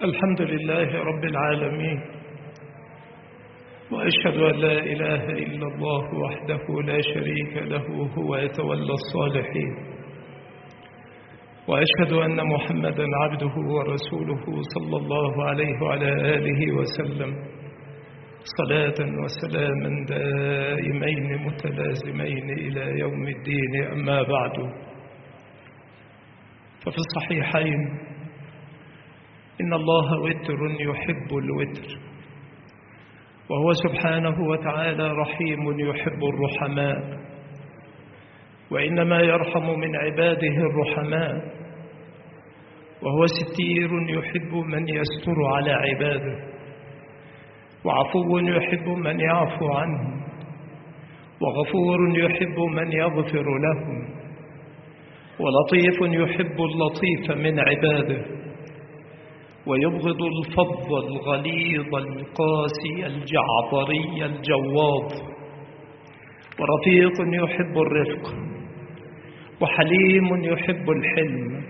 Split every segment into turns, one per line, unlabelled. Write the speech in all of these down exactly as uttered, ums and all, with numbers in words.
الحمد لله رب العالمين، وأشهد أن لا إله إلا الله وحده لا شريك له هو يتولى الصالحين، وأشهد أن محمدا عبده ورسوله صلى الله عليه وعلى آله وسلم صلاة وسلاما دائمين متلازمين إلى يوم الدين. أما بعد، ففي الصحيحين إن الله وتر يحب الوتر، وهو سبحانه وتعالى رحيم يحب الرحماء، وإنما يرحم من عباده الرحماء، وهو ستير يحب من يستر على عباده، وعفو يحب من يعفو عنهم، وغفور يحب من يغفر لهم، ولطيف يحب اللطيف من عباده، ويبغض الفظ الغليظ القاسي الجعبري الجواظ، ورفيق يحب الرفق، وحليم يحب الحلم،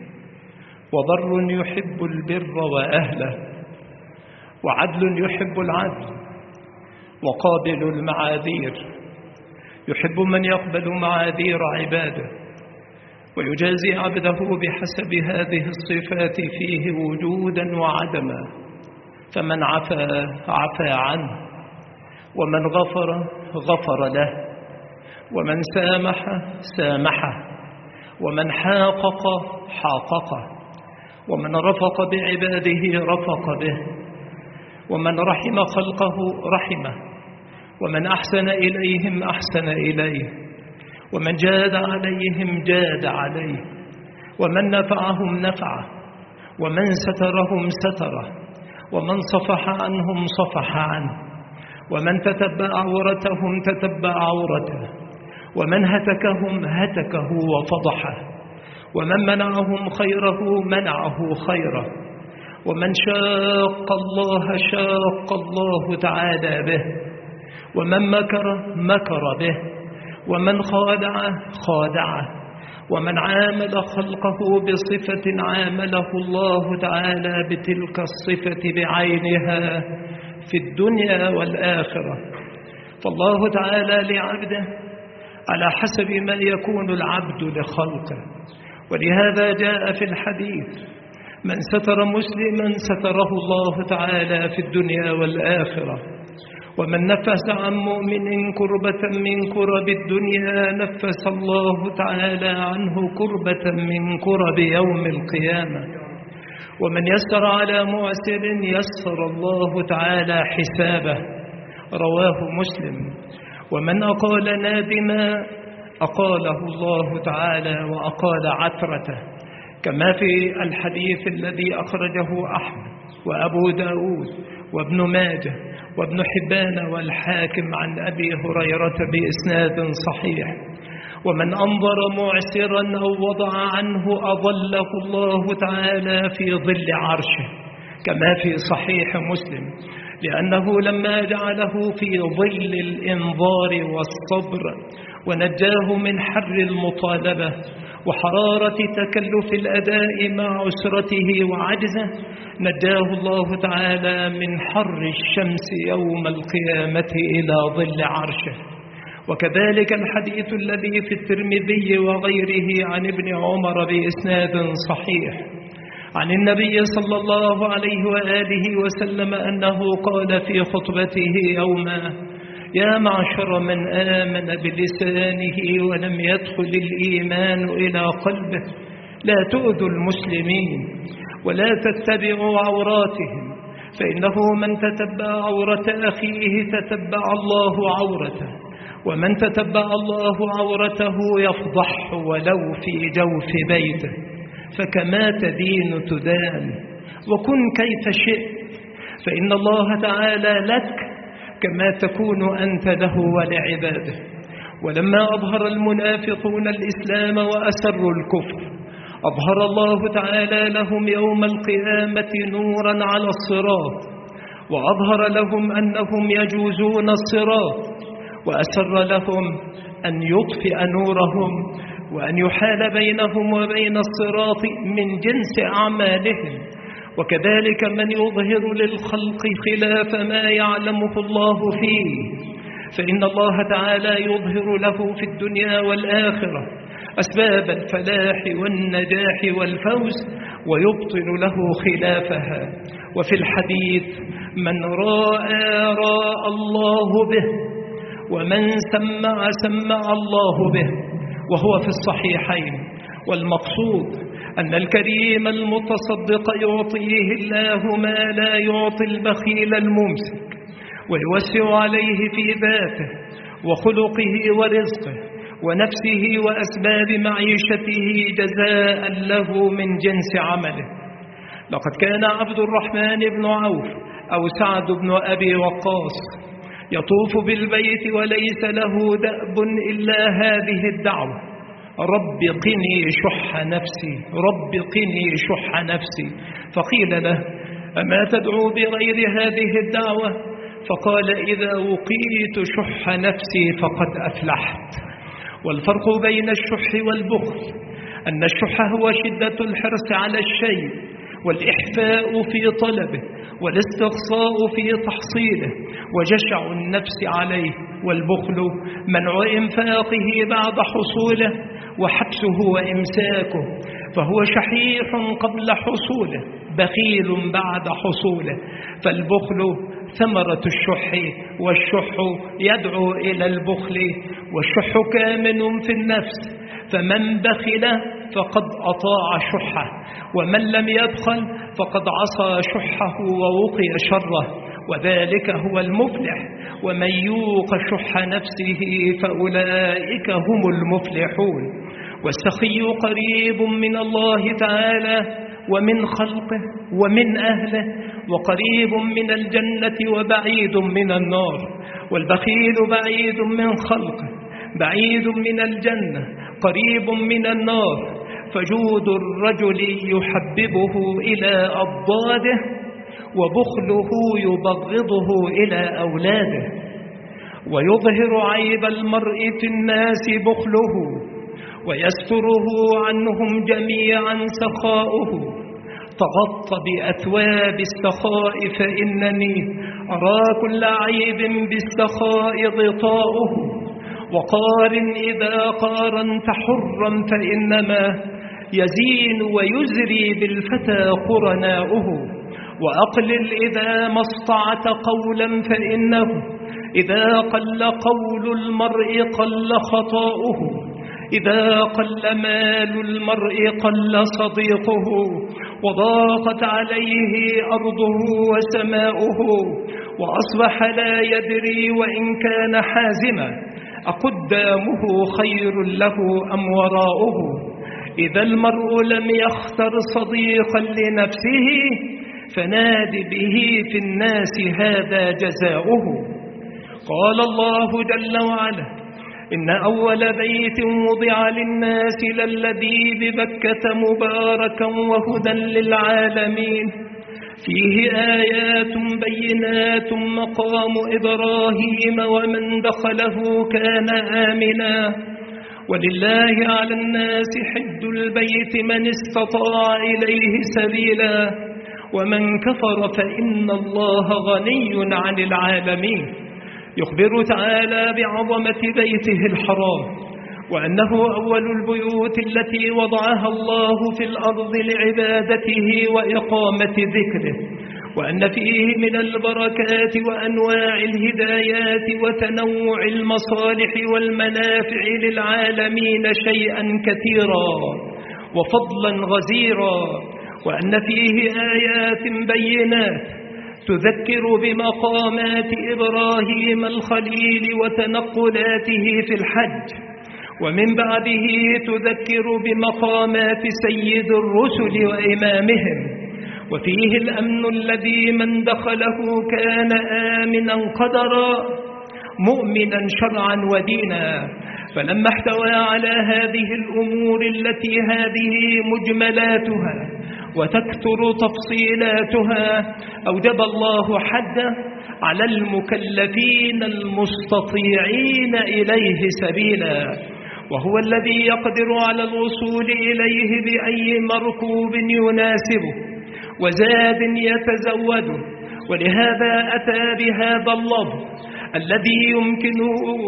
وبر يحب البر وأهله، وعدل يحب العدل، وقابل المعاذير يحب من يقبل معاذير عباده، ويجازي عبده بحسب هذه الصفات فيه وجودا وعدما، فمن عفا عفا عنه، ومن غفر غفر له، ومن سامح سامحه، ومن حاقق حاققه، ومن رفق بعباده رفق به، ومن رحم خلقه رحمه، ومن أحسن إليهم أحسن إليه، ومن جاد عليهم جاد عليه، ومن نفعهم نفعه، ومن سترهم ستره، ومن صفح عنهم صفح عنه، ومن تتبع عورتهم تتبع عورته، ومن هتكهم هتكه وفضحه، ومن منعهم خيره منعه خيره، ومن شاق الله شاق الله تعالى به، ومن مكر مكر به، ومن خادع خادعه، ومن عامل خلقه بصفة عامله الله تعالى بتلك الصفة بعينها في الدنيا والآخرة. فالله تعالى لعبده على حسب ما يكون العبد لخلقه، ولهذا جاء في الحديث: من ستر مسلما ستره الله تعالى في الدنيا والآخرة، ومن نفس عن مؤمن كربة من كرب الدنيا نفس الله تعالى عنه كربة من كرب يوم القيامة، ومن يسر على معسر يسر الله تعالى حسابه، رواه مسلم. ومن أقال نادما أقاله الله تعالى وأقال عثرته، كما في الحديث الذي أخرجه أحمد وأبو داود وابن ماجه وابن حبان والحاكم عن أبي هريرة بإسناد صحيح: ومن أنظر معسرا أو وضع عنه أظله الله تعالى في ظل عرشه، كما في صحيح مسلم، لأنه لما جعله في ظل الإنظار والصبر ونجاه من حر المطالبة وحرارة تكلف الأداء مع عسرته وعجزه، نجاه الله تعالى من حر الشمس يوم القيامة إلى ظل عرشه. وكذلك الحديث الذي في الترمذي وغيره عن ابن عمر بإسناد صحيح عن النبي صلى الله عليه وآله وسلم أنه قال في خطبته يوما: يا معشر من آمن بلسانه ولم يدخل الإيمان إلى قلبه، لا تؤذوا المسلمين ولا تتبعوا عوراتهم، فإنه من تتبع عورة أخيه تتبع الله عورته، ومن تتبع الله عورته يفضح ولو في جوف بيته، فكما تدين تدان، وكن كيف شئت، فإن الله تعالى لك كما تكون أنت له ولعباده. ولما أظهر المنافقون الإسلام وأسروا الكفر، أظهر الله تعالى لهم يوم القيامة نورا على الصراط، وأظهر لهم أنهم يجوزون الصراط، وأسر لهم أن يطفئ نورهم وأن يحال بينهم وبين الصراط من جنس أعمالهم، وكذلك من يظهر للخلق خلاف ما يعلمه الله فيه، فإن الله تعالى يظهر له في الدنيا والآخرة أسباب الفلاح والنجاح والفوز، ويبطل له خلافها. وفي الحديث: من راى راى الله به، ومن سمع سمع الله به، وهو في الصحيحين. والمقصود أن الكريم المتصدق يعطيه الله ما لا يعطي البخيل الممسك، ويوسع عليه في ذاته وخلقه ورزقه ونفسه وأسباب معيشته جزاء له من جنس عمله. لقد كان عبد الرحمن بن عوف أو سعد بن أبي وقاص يطوف بالبيت وليس له دأب إلا هذه الدعوة: رب قني شح نفسي، رب قني شح نفسي. فقيل له: أما تدعو بغير هذه الدعوة؟ فقال: إذا وقيت شح نفسي فقد أفلحت. والفرق بين الشح والبخل أن الشح هو شدة الحرص على الشيء والإحفاء في طلبه والاستقصاء في تحصيله وجشع النفس عليه، والبخل منع إنفاقه بعد حصوله وحبسه وإمساكه، فهو شحيح قبل حصوله بخيل بعد حصوله. فالبخل ثمرة الشح، والشح يدعو إلى البخل، والشح كامن في النفس، فمن بخل فقد أطاع شحه، ومن لم يبخل فقد عصى شحه ووقي شره، وذلك هو المفلح. ومن يوق شح نفسه فأولئك هم المفلحون. والسخي قريب من الله تعالى ومن خلقه ومن أهله، وقريب من الجنة وبعيد من النار. والبخيل بعيد من خلقه، بعيد من الجنة، قريب من النار. فجود الرجل يحببه إلى أضداده، وبخله يبغضه إلى أولاده. ويظهر عيب المرء في الناس بخله، ويستره عنهم جميعا سخاؤه. تغط بأثواب السخاء فإنني أرى كل عيب بالسخاء غطاؤه. وقارن إذا قارنت حرا فإنما يزين ويزري بالفتى قرناؤه. وأقلل إذا ما استطعت قولا فإنه إذا قل قول المرء قل خطاؤه. إذا قل مال المرء قل صديقه، وضاقت عليه أرضه وسماؤه، وأصبح لا يدري وإن كان حازما أقدامه خير له أم وراؤه. إذا المرء لم يختر صديقا لنفسه فناد به في الناس هذا جزاؤه. قال الله جل وعلا: إن أول بيت وضع للناس للذي ببكة مباركا وهدى للعالمين، فيه آيات بينات مقام إبراهيم ومن دخله كان آمنا، ولله على الناس حج البيت من استطاع إليه سبيلا، ومن كفر فإن الله غني عن العالمين. يخبر تعالى بعظمة بيته الحرام، وأنه أول البيوت التي وضعها الله في الأرض لعبادته وإقامة ذكره، وأن فيه من البركات وأنواع الهدايات وتنوع المصالح والمنافع للعالمين شيئا كثيرا وفضلا غزيرا، وأن فيه آيات بينات تذكر بمقامات إبراهيم الخليل وتنقلاته في الحج، ومن بعده تذكر بمقامات سيد الرسل وإمامهم، وفيه الأمن الذي من دخله كان آمنا قدرا مؤمنا شرعا ودينا. فلما احتوى على هذه الأمور التي هذه مجملاتها وتكثر تفصيلاتها، أوجب الله حدا على المكلفين المستطيعين إليه سبيلا، وهو الذي يقدر على الوصول إليه بأي مركوب يناسبه، وزاد يتزوده، ولهذا أتى بهذا اللفظ الذي يمكن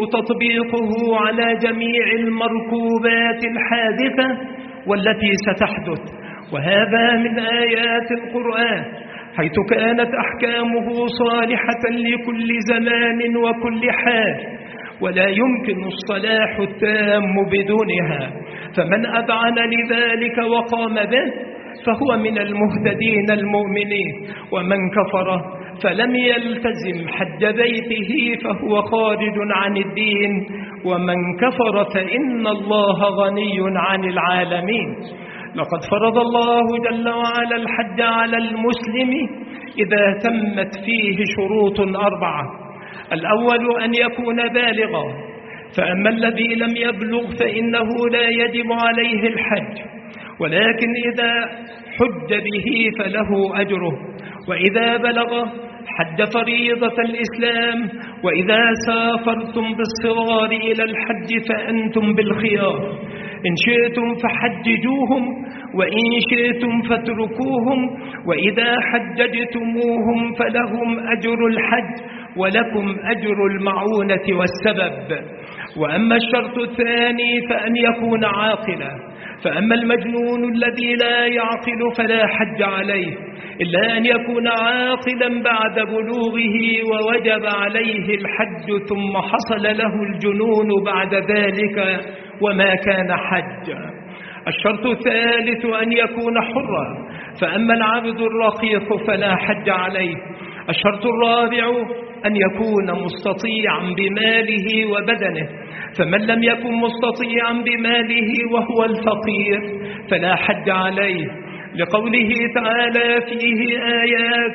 تطبيقه على جميع المركوبات الحادثة والتي ستحدث، وهذا من آيات القرآن، حيث كانت أحكامه صالحة لكل زمان وكل حال، ولا يمكن الصلاح التام بدونها، فمن أذعن لذلك وقام به فهو من المهتدين المؤمنين، ومن كفر فلم يلتزم حج بيته فهو خارج عن الدين، ومن كفر فإن الله غني عن العالمين. لقد فرض الله جل وعلا الحج على المسلم إذا تمت فيه شروط أربعة: الأول أن يكون بالغا، فأما الذي لم يبلغ فإنه لا يجب عليه الحج، ولكن إذا حج به فله أجره، وإذا بلغ حج فريضة الإسلام، وإذا سافرتم بالصغار إلى الحج فأنتم بالخيار، إن شئتم فحججوهم وإن شئتم فاتركوهم، وإذا حججتموهم فلهم أجر الحج ولكم أجر المعونة والسبب. وأما الشرط الثاني فأن يكون عاقلا، فأما المجنون الذي لا يعقل فلا حج عليه، إلا أن يكون عاقلا بعد بلوغه ووجب عليه الحج ثم حصل له الجنون بعد ذلك وما كان حج. الشرط الثالث أن يكون حرا، فأما العبد الرقيق فلا حج عليه. الشرط الرابع أن يكون مستطيعا بماله وبدنه، فمن لم يكن مستطيعا بماله وهو الفقير فلا حج عليه، لقوله تعالى فيه آيات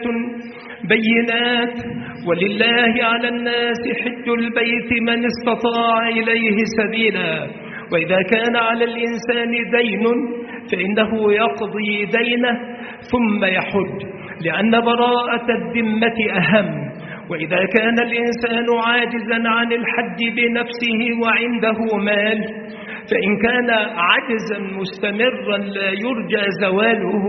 بينات: ولله على الناس حج البيت من استطاع إليه سبيلا، وإذا كان على الإنسان دين فإنه يقضي دينه ثم يحج، لأن براءة الذمة أهم. وإذا كان الإنسان عاجزا عن الحج بنفسه وعنده مال، فإن كان عجزا مستمرا لا يرجى زواله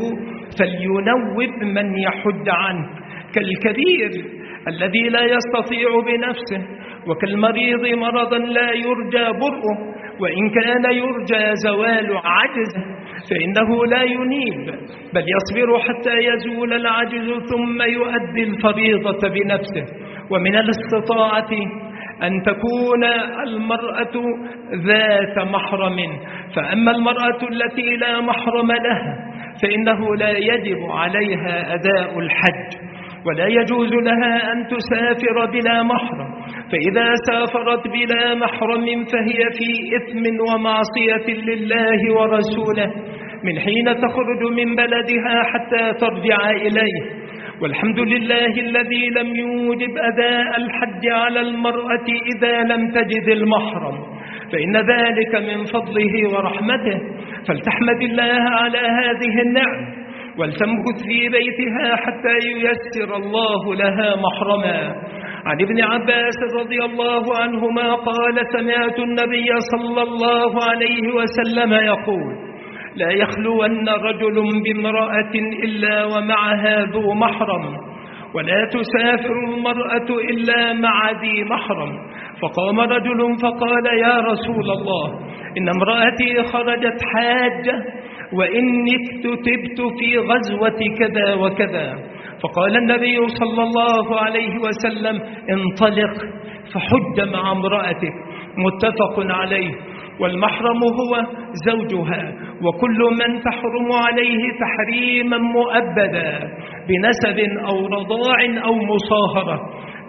فلينوب من يحج عنه، كالكبير الذي لا يستطيع بنفسه، وكالمريض مرضا لا يرجى برؤه، وإن كان يرجى زوال عجزه فإنه لا ينيب، بل يصبر حتى يزول العجز ثم يؤدي الفريضة بنفسه. ومن الاستطاعة أن تكون المرأة ذات محرم، فأما المرأة التي لا محرم لها فإنه لا يجب عليها أداء الحج، ولا يجوز لها أن تسافر بلا محرم، فإذا سافرت بلا محرم فهي في إثم ومعصية لله ورسوله من حين تخرج من بلدها حتى ترجع إليه. والحمد لله الذي لم يوجب أداء الحج على المرأة إذا لم تجد المحرم، فإن ذلك من فضله ورحمته، فلتحمد الله على هذه النعم ولتمكث في بيتها حتى ييسر الله لها محرما. عن ابن عباس رضي الله عنهما قال: سمعت النبي صلى الله عليه وسلم يقول: لا يخلون رجل بامرأة إلا ومعها ذو محرم، ولا تسافر المرأة إلا مع ذي محرم. فقام رجل فقال: يا رسول الله، إن امرأتي خرجت حاجة وإني اكتتبت في غزوة كذا وكذا. فقال النبي صلى الله عليه وسلم: انطلق فحج مع امرأتك، متفق عليه. والمحرم هو زوجها وكل من تحرم عليه تحريما مؤبدا بنسب أو رضاع أو مصاهرة،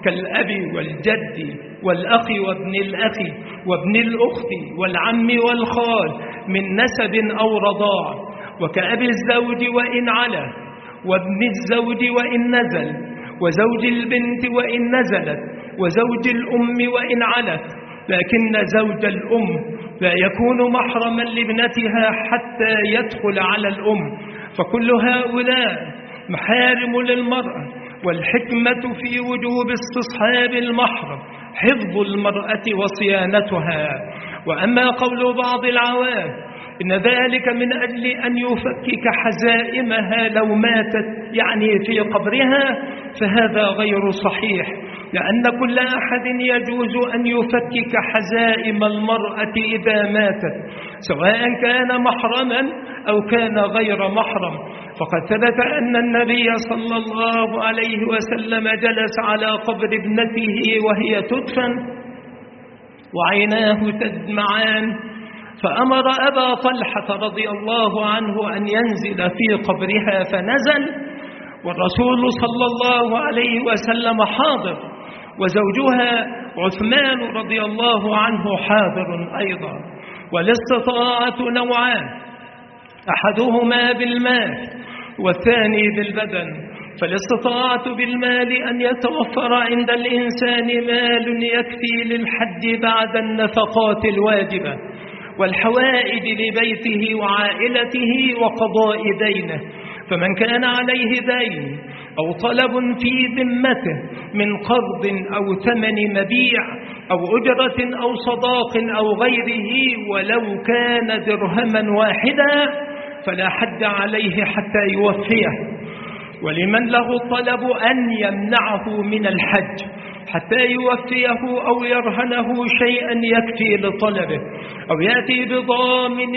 كالأب والجد والأخ وابن الأخ وابن الأخت والعم والخال من نسب أو رضاع، وكأب الزوج وإن علا، وابن الزوج وإن نزل، وزوج البنت وإن نزلت، وزوج الأم وإن علت، لكن زوج الأم لا يكون محرما لابنتها حتى يدخل على الأم، فكل هؤلاء محارم للمرأة. والحكمة في وجوب استصحاب المحرم حفظ المرأة وصيانتها. وأما قول بعض العوام إن ذلك من أجل أن يفكك حزائمها لو ماتت يعني في قبرها، فهذا غير صحيح، لأن كل أحد يجوز أن يفكك حزائم المرأة إذا ماتت، سواء كان محرما أو كان غير محرم. فقد ثبت أن النبي صلى الله عليه وسلم جلس على قبر ابنته وهي تدفن وعيناه تدمعان، فأمر أبا طلحة رضي الله عنه أن ينزل في قبرها، فنزل والرسول صلى الله عليه وسلم حاضر، وزوجها عثمان رضي الله عنه حاضر أيضا. والاستطاعة نوعان، أحدهما بالمال والثاني بالبدن. فالاستطاعة بالمال أن يتوفر عند الإنسان مال يكفي للحج بعد النفقات الواجبة والحوائج لبيته وعائلته وقضاء دينه. فمن كان عليه دين أو طلب في ذمته من قرض أو ثمن مبيع أو أجرة أو صداق أو غيره ولو كان درهما واحدا فلا حد عليه حتى يوفيه. ولمن له الطلب أن يمنعه من الحج حتى يوفيه أو يرهنه شيئا يكفي لطلبه، أو يأتي بضامن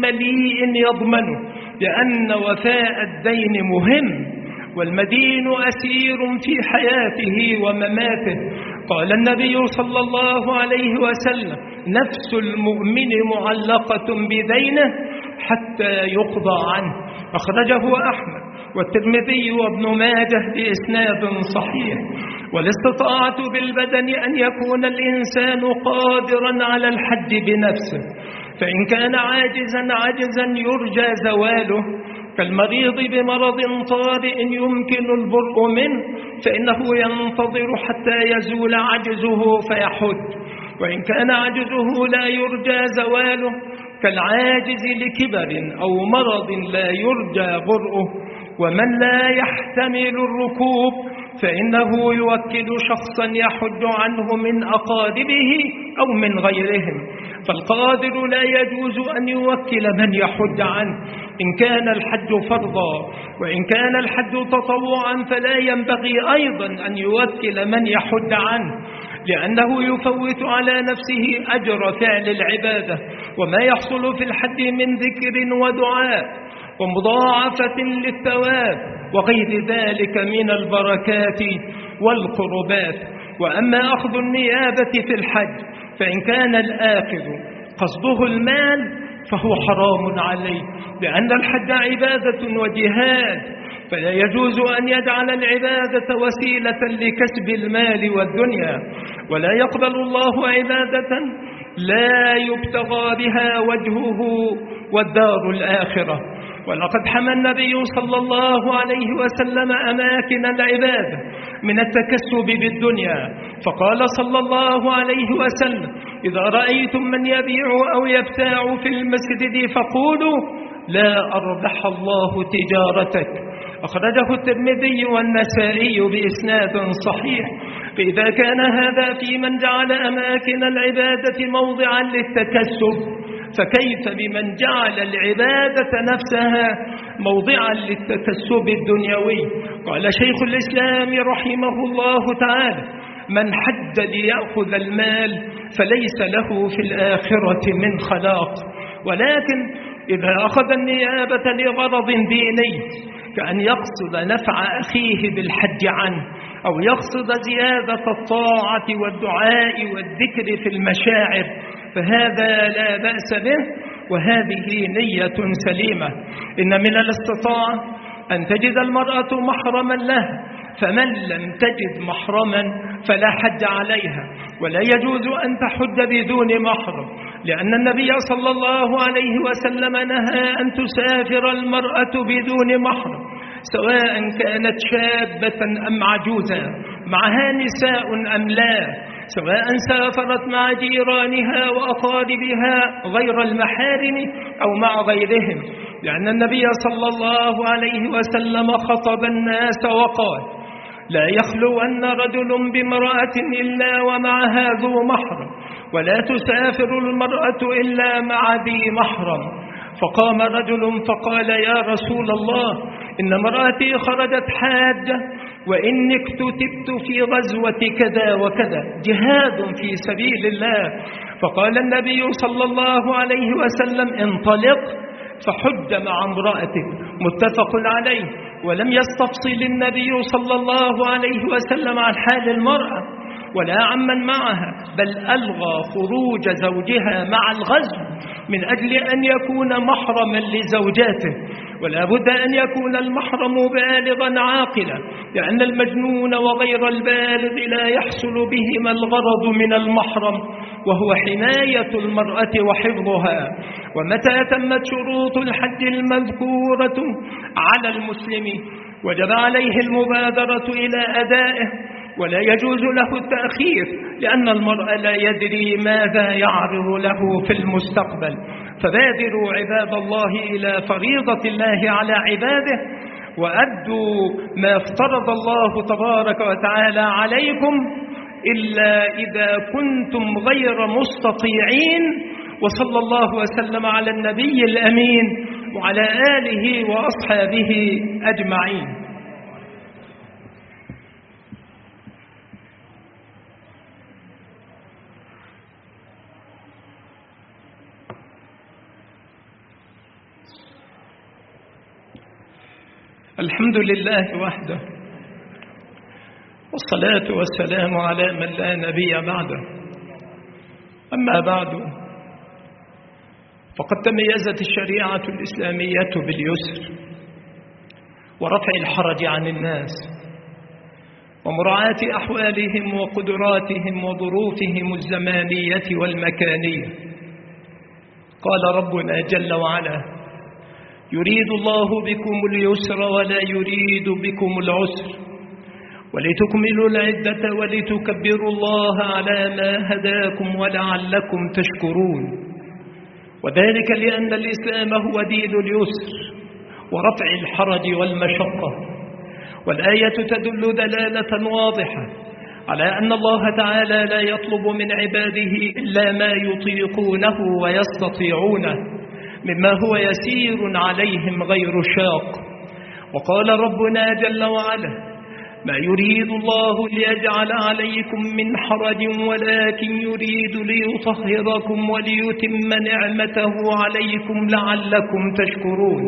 مليء يضمنه، لأن وفاء الدين مهم، والمدين أسير في حياته ومماته. قال النبي صلى الله عليه وسلم: نفس المؤمن معلقة بدينه حتى يقضى عنه. أخرجه أحمد والترمذي وابن ماجه بإسناد صحيح. والاستطاعة بالبدن أن يكون الإنسان قادرا على الحج بنفسه، فإن كان عاجزا عجزا يرجى زواله كالمريض بمرض طارئ يمكن البرء منه، فإنه ينتظر حتى يزول عجزه فيحج. وإن كان عجزه لا يرجى زواله كالعاجز لكبر أو مرض لا يرجى برؤه. ومن لا يحتمل الركوب فإنه يوكل شخصا يحج عنه من أقاربه أو من غيرهم. فالقادر لا يجوز أن يوكل من يحج عنه إن كان الحج فرضا، وإن كان الحج تطوعا فلا ينبغي أيضا أن يوكل من يحج عنه، لأنه يفوت على نفسه أجر فعل العبادة وما يحصل في الحج من ذكر ودعاء ومضاعفة للثواب وغير ذلك من البركات والقربات. وأما أخذ النيابة في الحج فإن كان الآخذ قصده المال فهو حرام عليه، لأن الحج عبادة وجهاد، فلا يجوز أن يجعل العبادة وسيلة لكسب المال والدنيا. ولا يقبل الله عبادة لا يبتغى بها وجهه والدار الآخرة. ولقد حمى النبي صلى الله عليه وسلم أماكن العبادة من التكسب بالدنيا، فقال صلى الله عليه وسلم: إذا رأيتم من يبيع أو يبتاع في المسجد فقولوا لا أربح الله تجارتك. أخرجه الترمذي والنسائي بإسناد صحيح. فإذا كان هذا في من جعل أماكن العبادة موضعا للتكسب، فكيف بمن جعل العبادة نفسها موضعا للتكسب الدنيوي؟ قال شيخ الإسلام رحمه الله تعالى: من حج ليأخذ المال فليس له في الآخرة من خلاق. ولكن إذا أخذ النيابة لغرض ديني كأن يقصد نفع أخيه بالحج عنه، أو يقصد زيادة الطاعة والدعاء والذكر في المشاعر، فهذا لا بأس به، وهذه نية سليمة. إن من الاستطاعة أن تجد المرأة محرما لها، فمن لم تجد محرما فلا حج عليها، ولا يجوز أن تحج بدون محرم، لأن النبي صلى الله عليه وسلم نهى أن تسافر المرأة بدون محرم، سواء كانت شابة أم عجوزا، معها نساء أم لا، سواء سافرت مع جيرانها وأقاربها غير المحارم أو مع غيرهم، لأن النبي صلى الله عليه وسلم خطب الناس وقال: لا يخلون رجل بامرأة إلا ومعها ذو محرم، ولا تسافر المرأة إلا مع ذي محرم. فقام رجل فقال: يا رسول الله، إن امرأتي خرجت حاجة، وإني اكتتبت في غزوة كذا وكذا، جهاد في سبيل الله. فقال النبي صلى الله عليه وسلم: انطلق فحج مع امرأتك، متفق عليه. ولم يستفصل النبي صلى الله عليه وسلم عن حال المرأة ولا عمن معها، بل ألغى خروج زوجها مع الغزو من أجل أن يكون محرما لزوجاته، ولا بد أن يكون المحرم بالغا عاقلا، لأن المجنون وغير البالغ لا يحصل بهما الغرض من المحرم، وهو حماية المرأة وحفظها. ومتى تمت شروط الحج المذكورة على المسلم وجب عليه المبادرة إلى أدائه، ولا يجوز له التأخير، لأن المرء لا يدري ماذا يعرض له في المستقبل. فبادروا عباد الله إلى فريضة الله على عباده، وأدوا ما افترض الله تبارك وتعالى عليكم، إلا إذا كنتم غير مستطيعين. وصلى الله وسلم على النبي الأمين وعلى آله وأصحابه أجمعين. الحمد لله وحده، والصلاة والسلام على من لا نبي بعده. أما بعد، فقد تميزت الشريعة الإسلامية باليسر ورفع الحرج عن الناس ومراعاة أحوالهم وقدراتهم وظروفهم الزمانية والمكانية. قال ربنا جل وعلا: يريد الله بكم اليسر ولا يريد بكم العسر ولتكملوا العدة ولتكبروا الله على ما هداكم ولعلكم تشكرون. وذلك لأن الإسلام هو دين اليسر ورفع الحرج والمشقة. والآية تدل دلالة واضحة على أن الله تعالى لا يطلب من عباده إلا ما يطيقونه ويستطيعونه مما هو يسير عليهم غير شاق. وقال ربنا جل وعلا: ما يريد الله ليجعل عليكم من حرج ولكن يريد ليطهركم وليتم نعمته عليكم لعلكم تشكرون.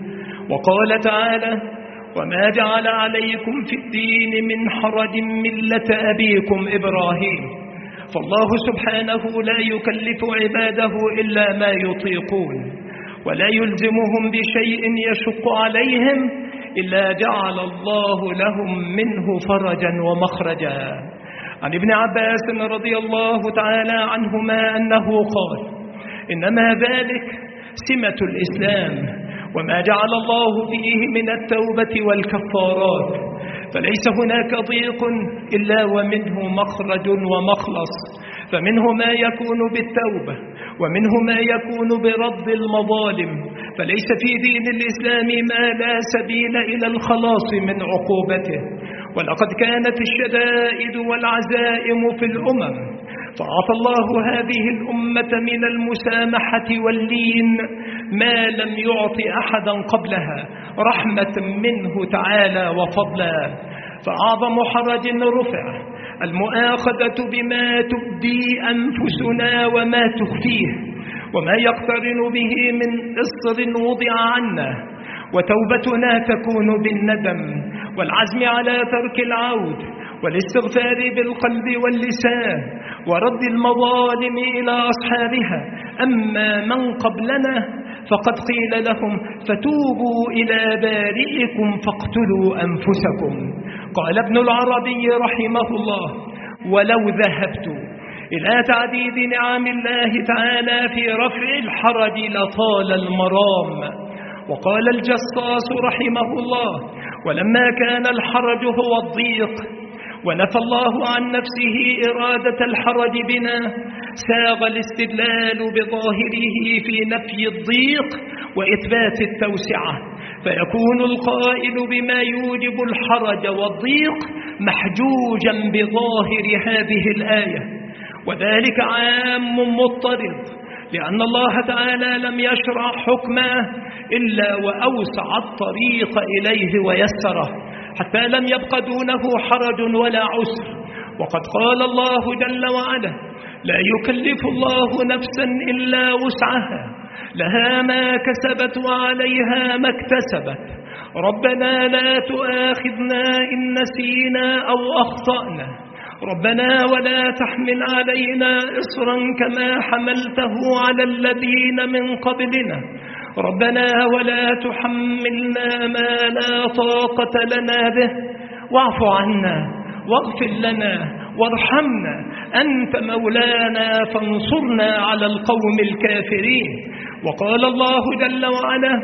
وقال تعالى: وما جعل عليكم في الدين من حرج ملة أبيكم إبراهيم. فالله سبحانه لا يكلف عباده إلا ما يطيقون، ولا يلزمهم بشيء يشق عليهم إلا جعل الله لهم منه فرجا ومخرجا. عن ابن عباس رضي الله تعالى عنهما أنه قال: إنما ذلك سمة الإسلام، وما جعل الله فيه من التوبة والكفارات، فليس هناك ضيق إلا ومنه مخرج ومخلص، فمنه ما يكون بالتوبة ومنه ما يكون برد المظالم، فليس في دين الإسلام ما لا سبيل إلى الخلاص من عقوبته. ولقد كانت الشدائد والعزائم في الأمم، فأعطى الله هذه الأمة من المسامحة واللين ما لم يعط أحدا قبلها، رحمة منه تعالى وفضلا. فأعظم حرج رفع المؤاخذة بما تبدي أنفسنا وما تخفيه، وما يقترن به من إصر وضع عنا، وتوبتنا تكون بالندم والعزم على ترك العود والاستغفار بالقلب واللسان ورد المظالم إلى أصحابها. أما من قبلنا فقد قيل لهم: فتوبوا إلى بارئكم فاقتلوا أنفسكم. قال ابن العربي رحمه الله: ولو ذهبت إلى تعديد نعم الله تعالى في رفع الحرج لطال المرام. وقال الجصاص رحمه الله: ولما كان الحرج هو الضيق ونفى الله عن نفسه إرادة الحرج بنا، ساغ الاستدلال بظاهره في نفي الضيق وإثبات التوسعة، فيكون القائل بما يوجب الحرج والضيق محجوجا بظاهر هذه الآية، وذلك عام مضطرد، لأن الله تعالى لم يشرع حكمه إلا وأوسع الطريق إليه ويسره، حتى لم يبق دونه حرج ولا عسر. وقد قال الله جل وعلا: لا يكلف الله نفسا إلا وسعها، لها ما كسبت وعليها ما اكتسبت، ربنا لا تؤاخذنا إن نسينا أو أخطأنا، ربنا ولا تحمل علينا إصرا كما حملته على الذين من قبلنا، ربنا ولا تحملنا ما لا طاقة لنا به، واعف عنا واغفر لنا وارحمنا، أنت مولانا فانصرنا على القوم الكافرين. وقال الله جل وعلا: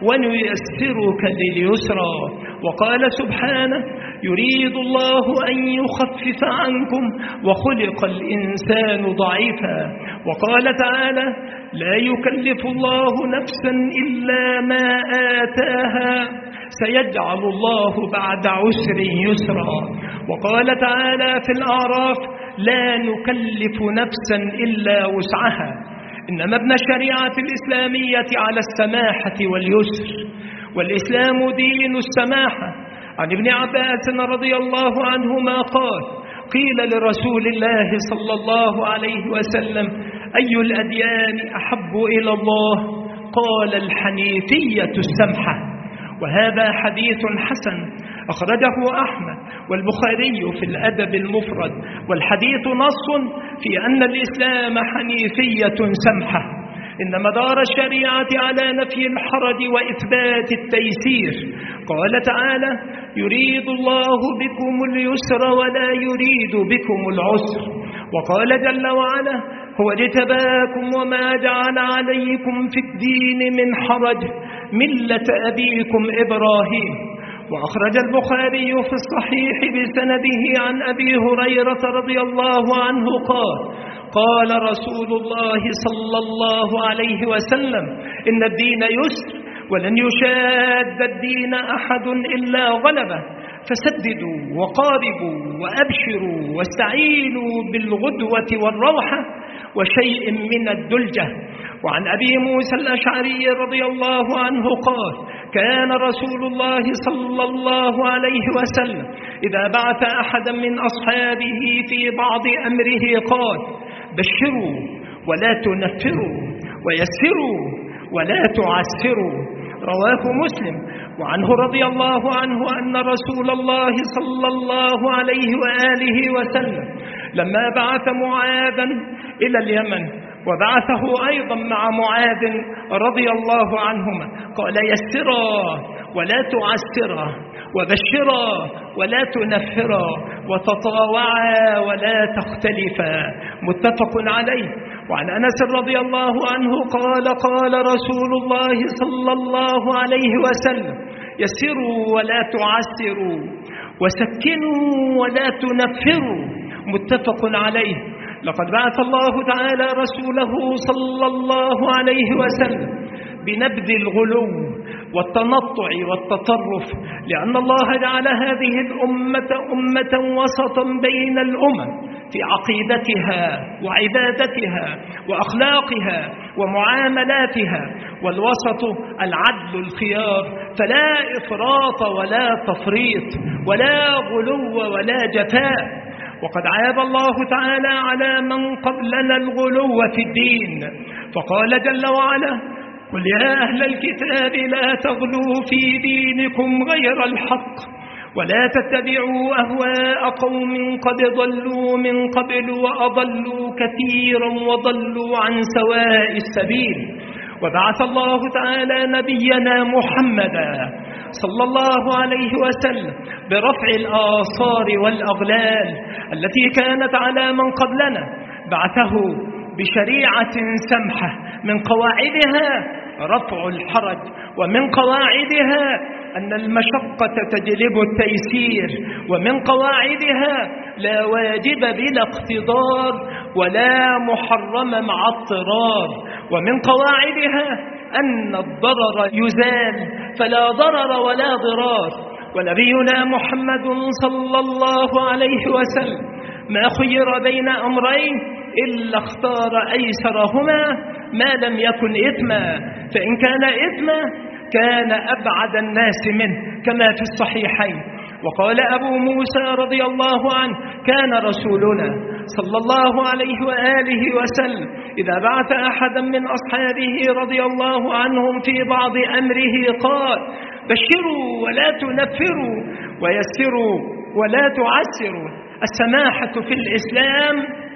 ونيسرك لليسرى. وقال سبحانه: يريد الله أن يخفف عنكم وخلق الإنسان ضعيفا. وقال تعالى: لا يكلف الله نفسا إلا ما آتاها، سيجعل الله بعد عسر يسرا. وقال تعالى في الأعراف: لا نكلف نفسا إلا وسعها. إنما ابن الشريعة الإسلامية على السماحة واليسر، والإسلام دين السماحة. عن ابن عباس رضي الله عنهما قال: قيل لرسول الله صلى الله عليه وسلم: أي الأديان أحب إلى الله؟ قال: الحنيفية السمحة. وهذا حديث حسن أخرجه أحمد والبخاري في الأدب المفرد، والحديث نص في أن الإسلام حنيفية سمحة، إن مدار الشريعة على نفي الحرج وإثبات التيسير. قال تعالى: يريد الله بكم اليسر ولا يريد بكم العسر. وقال جل وعلا: هو اجتباكم وما جعل عليكم في الدين من حرج ملة أبيكم إبراهيم. وأخرج البخاري في الصحيح بسنده عن أبي هريرة رضي الله عنه قال: قال رسول الله صلى الله عليه وسلم: إن الدين يسر ولن يشاد الدين أحد إلا غلبه، فسددوا وقاربوا وأبشروا واستعينوا بالغدوة والروحة وشيء من الدلجة. وعن أبي موسى الأشعري رضي الله عنه قال: كان رسول الله صلى الله عليه وسلم إذا بعث أحدا من أصحابه في بعض أمره قال: بشروا ولا تنفروا ويسروا ولا تعسروا. رواه مسلم. وعنه رضي الله عنه أن رسول الله صلى الله عليه وآله وسلم لما بعث معاذا إلى اليمن وبعثه أيضا مع معاذ رضي الله عنهما قال: يسرا ولا تعسرا، وبشرا ولا تنفرا، وتطاوعا ولا تختلفا. متفق عليه. وعن أنس رضي الله عنه قال: قال رسول الله صلى الله عليه وسلم: يسروا ولا تعسروا، وسكنوا ولا تنفروا. متفق عليه. لقد بعث الله تعالى رسوله صلى الله عليه وسلم بنبذ الغلو والتنطع والتطرف، لأن الله جعل هذه الأمة أمة وسطا بين الأمم في عقيدتها وعبادتها وأخلاقها ومعاملاتها، والوسط العدل الخيار، فلا إفراط ولا تفريط ولا غلو ولا جفاء. وقد عاب الله تعالى على من قبلنا الغلو في الدين، فقال جل وعلا: قل يا أهل الكتاب لا تغلوا في دينكم غير الحق ولا تتبعوا أهواء قوم قد ضلوا من قبل وأضلوا كثيرا وضلوا عن سواء السبيل. وبعث الله تعالى نبينا محمدا صلى الله عليه وسلم برفع الآثار والأغلال التي كانت على من قبلنا، بعثه بشريعة سمحة من قواعدها رفع الحرج، ومن قواعدها أن المشقة تجلب التيسير، ومن قواعدها لا واجب بلا اقتضار ولا محرم مع اضطرار، ومن قواعدها أن الضرر يزال فلا ضرر ولا ضرار. ونبينا محمد صلى الله عليه وسلم ما خير بين أمرين إلا اختار أيسرهما، ما لم يكن إثما، فإن كان إثما كان أبعد الناس منه كما في الصحيحين. وقال أبو موسى رضي الله عنه: كان رسولنا صلى الله عليه وآله وسلم إذا بعث أحدا من أصحابه رضي الله عنهم في بعض أمره قال: بشروا ولا تنفروا، ويسروا ولا تعسروا. السماحة في الإسلام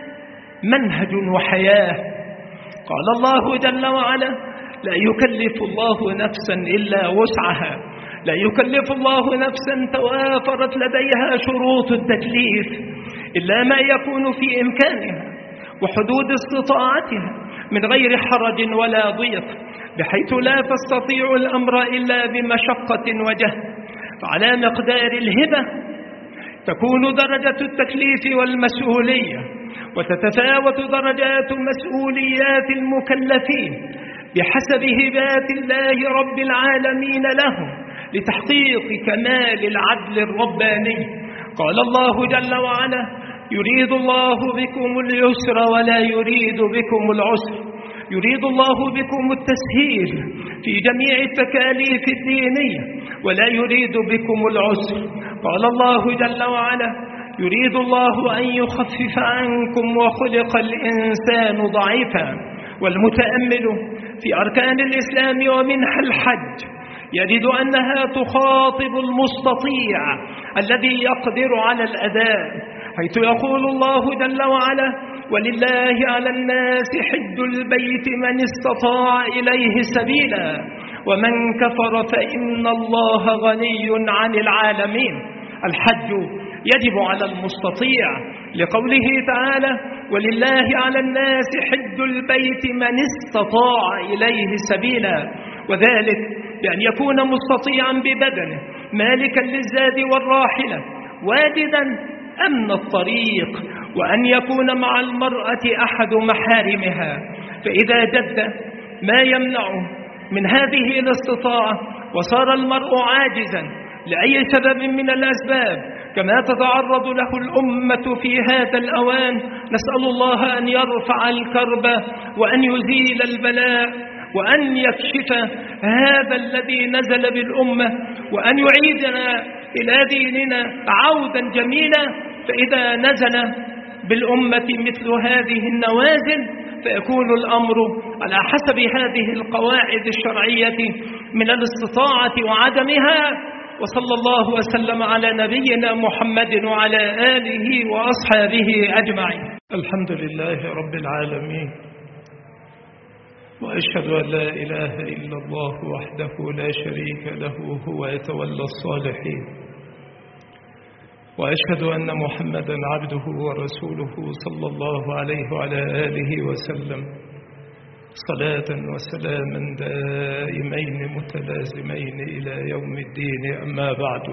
منهج وحياة. قال الله جل وعلا: لا يكلف الله نفسا إلا وسعها، لا يكلف الله نفسا توافرت لديها شروط التكليف إلا ما يكون في إمكانها وحدود استطاعتها من غير حرج ولا ضيق، بحيث لا تستطيع الأمر إلا بمشقة وجهد. فعلى مقدار الهبة تكون درجة التكليف والمسؤولية، وتتفاوت درجات مسؤوليات المكلفين بحسب هبات الله رب العالمين لهم لتحقيق كمال العدل الرباني. قال الله جل وعلا: يريد الله بكم اليسر ولا يريد بكم العسر، يريد الله بكم التسهيل في جميع التكاليف الدينية ولا يريد بكم العسر. قال الله جل وعلا: يريد الله أن يخفف عنكم وخلق الإنسان ضعيفا. والمتأمل في أركان الإسلام ومنها الحج يجد أنها تخاطب المستطيع الذي يقدر على الأداء، حيث يقول الله جل وعلا: ولله على الناس حج البيت من استطاع إليه سبيلا ومن كفر فإن الله غني عن العالمين. الحج يجب على المستطيع لقوله تعالى: ولله على الناس حج البيت من استطاع إليه سبيلا، وذلك بأن يكون مستطيعا ببدنه مالكا للزاد والراحلة واجدا أمن الطريق، وأن يكون مع المرأة أحد محارمها. فإذا جد ما يمنعه من هذه الاستطاعة وصار المرء عاجزا لأي سبب من الأسباب كما تتعرض له الأمة في هذا الأوان، نسأل الله أن يرفع الكرب وأن يزيل البلاء وأن يكشف هذا الذي نزل بالأمة وأن يعيدنا إلى ديننا عودا جميلا. فإذا نزل بالأمة مثل هذه النوازل فيكون الأمر على حسب هذه القواعد الشرعية من الاستطاعة وعدمها. وصلى الله وسلم على نبينا محمد وعلى آله وأصحابه أجمعين.
الحمد لله رب العالمين، وأشهد أن لا إله إلا الله وحده لا شريك له هو يتولى الصالحين، وأشهد أن محمدا عبده ورسوله صلى الله عليه وعلى آله وسلم صلاة وسلاما دائمين متلازمين إلى يوم الدين. أما بعد،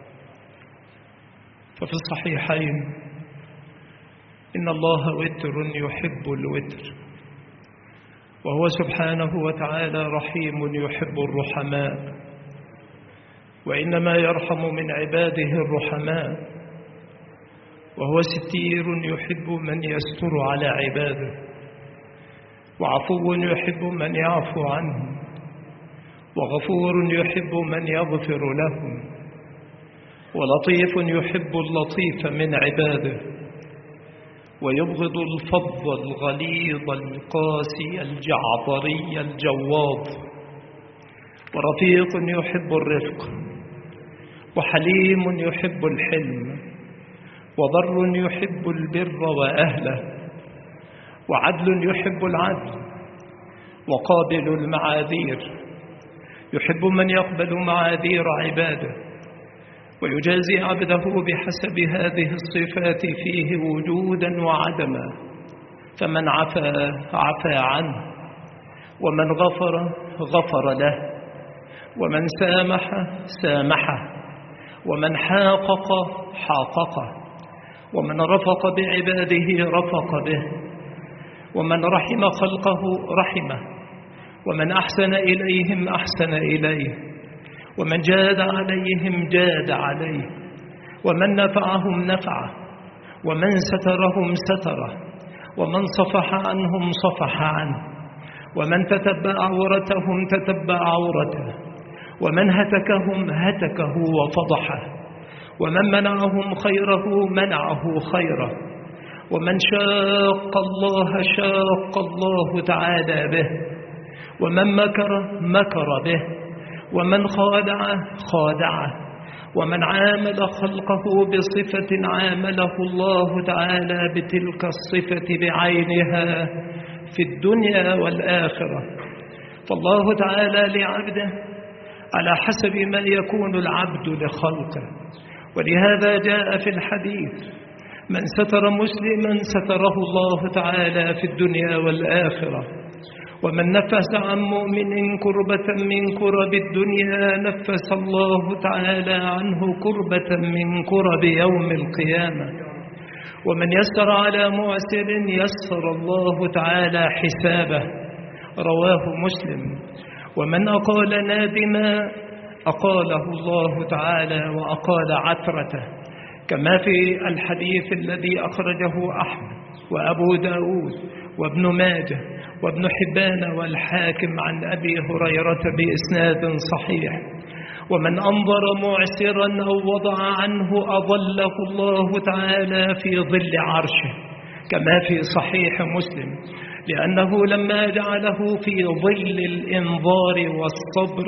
ففي الصحيحين إن الله وتر يحب الوتر، وهو سبحانه وتعالى رحيم يحب الرحماء، وإنما يرحم من عباده الرحماء، وهو ستير يحب من يستر على عباده، وعفو يحب من يعفو عنهم، وغفور يحب من يغفر لهم، ولطيف يحب اللطيف من عباده، ويبغض الفظ الغليظ القاسي الجعبري الجواظ، ورفيق يحب الرفق، وحليم يحب الحلم، وبر يحب البر وأهله، وعدل يحب العدل، وقابل المعاذير يحب من يقبل معاذير عباده، ويجازي عبده بحسب هذه الصفات فيه وجودا وعدما. فمن عفا عفا عنه، ومن غفر غفر له، ومن سامح سامحه، ومن حاقق حاققه، ومن رفق بعباده رفق به، ومن رحم خلقه رحمه، ومن أحسن إليهم أحسن إليه، ومن جاد عليهم جاد عليه، ومن نفعهم نفعه، ومن سترهم ستره، ومن صفح عنهم صفح عنه،
ومن تتبع عورتهم تتبع عورته، ومن هتكهم هتكه وفضحه، ومن منعهم خيره منعه خيره، ومن شاق الله شاق الله تعالى به، ومن مكر مكر به، ومن خادع خادعه، ومن عامل خلقه بصفة عامله الله تعالى بتلك الصفة بعينها في الدنيا والآخرة. فالله تعالى لعبده على حسب ما يكون العبد لخلقه، ولهذا جاء في الحديث: من ستر مسلما ستره الله تعالى في الدنيا والآخرة، ومن نفس عن مؤمن كربة من كرب الدنيا نفس الله تعالى عنه كربة من كرب يوم القيامة، ومن يسر على معسر يسر الله تعالى حسابه، رواه مسلم. ومن أقال نادما أقاله الله تعالى وأقال عثرته، كما في الحديث الذي أخرجه أحمد وأبو داود وابن ماجه وابن حبان والحاكم عن أبي هريرة بإسناد صحيح: ومن أنظر معسرا أو وضع عنه أظله الله تعالى في ظل عرشه، كما في صحيح مسلم، لأنه لما جعله في ظل الإنظار والصبر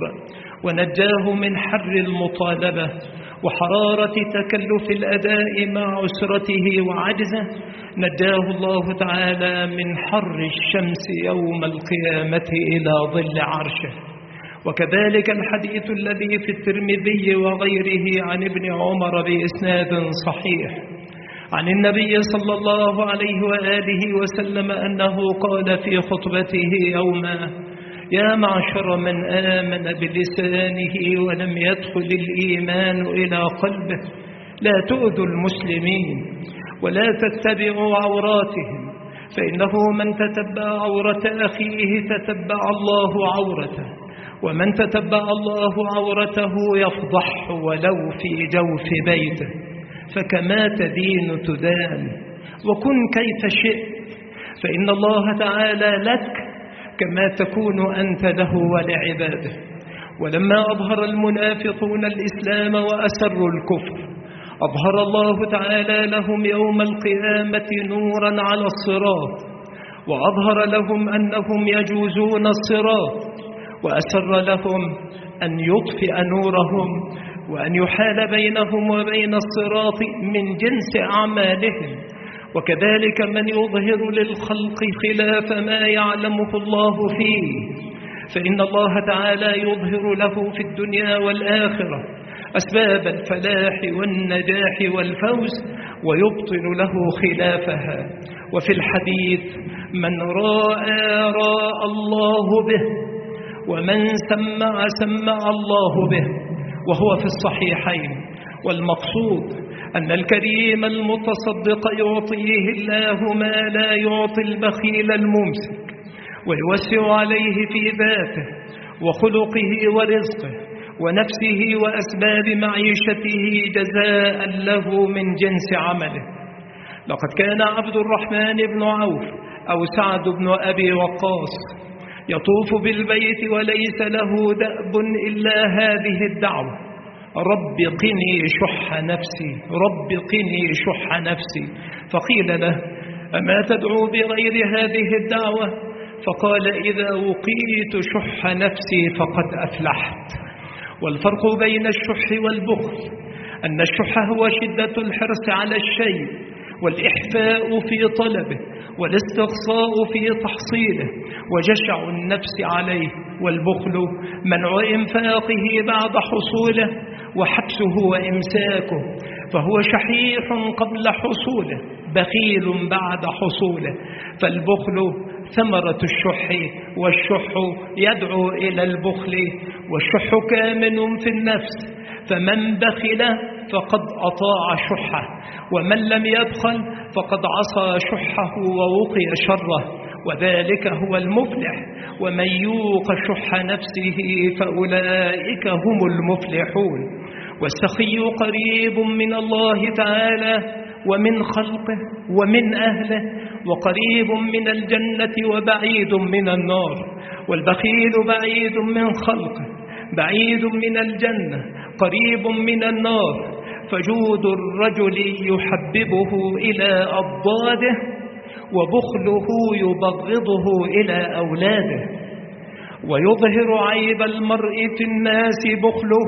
ونجاه من حر المطالبة وحرارة تكلف الأداء مع عسرته وعجزه، نجاه الله تعالى من حر الشمس يوم القيامة إلى ظل عرشه. وكذلك الحديث الذي في الترمذي وغيره عن ابن عمر بإسناد صحيح عن النبي صلى الله عليه وآله وسلم أنه قال في خطبته يوما: يا معشر من آمن بلسانه ولم يدخل الإيمان إلى قلبه، لا تؤذوا المسلمين ولا تتبعوا عوراتهم، فإنه من تتبع عورة أخيه تتبع الله عورته، ومن تتبع الله عورته يفضح ولو في جوف بيته، فكما تدين تدان، وكن كيف شئت، فإن الله تعالى لك كما تكون أنت له ولعباده. ولما أظهر المنافقون الإسلام وأسروا الكفر، أظهر الله تعالى لهم يوم القيامة نورا على الصراط، وأظهر لهم أنهم يجوزون الصراط، وأسر لهم أن يطفئ نورهم وأن يحال بينهم وبين الصراط من جنس أعمالهم. وكذلك من يظهر للخلق خلاف ما يعلمه الله فيه، فإن الله تعالى يظهر له في الدنيا والآخرة أسباب الفلاح والنجاح والفوز، ويبطن له خلافها. وفي الحديث: من راى راى الله به، ومن سمع سمع الله به، وهو في الصحيحين. والمقصود أن الكريم المتصدق يعطيه الله ما لا يعطي البخيل الممسك، ويوسع عليه في ذاته وخلقه ورزقه ونفسه وأسباب معيشته جزاء له من جنس عمله. لقد كان عبد الرحمن بن عوف أو سعد بن أبي وقاص يطوف بالبيت وليس له دأب إلا هذه الدعوة: رب قني شح نفسي، رب قني شح نفسي. فقيل له: أما تدعو بغير هذه الدعوة؟ فقال: إذا وقيت شح نفسي فقد أفلحت. والفرق بين الشح والبخل أن الشح هو شدة الحرص على الشيء والإحفاء في طلبه والاستقصاء في تحصيله وجشع النفس عليه، والبخل منع إنفاقه بعد حصوله وحبسه وإمساكه، فهو شحيح قبل حصوله بخيل بعد حصوله. فالبخل ثمرة الشح، والشح يدعو إلى البخل، والشح كامن في النفس، فمن بخل فقد أطاع شحه، ومن لم يبخل فقد عصى شحه ووقي شره، وذلك هو المفلح. ومن يوق شح نفسه فأولئك هم المفلحون. والسخي قريب من الله تعالى ومن خلقه ومن أهله، وقريب من الجنة وبعيد من النار. والبخيل بعيد من خلقه، بعيد من الجنة، قريب من النار. فجود الرجل يحببه إلى أضداده، وبخله يبغضه إلى أولاده. ويظهر عيب المرء في الناس بخله،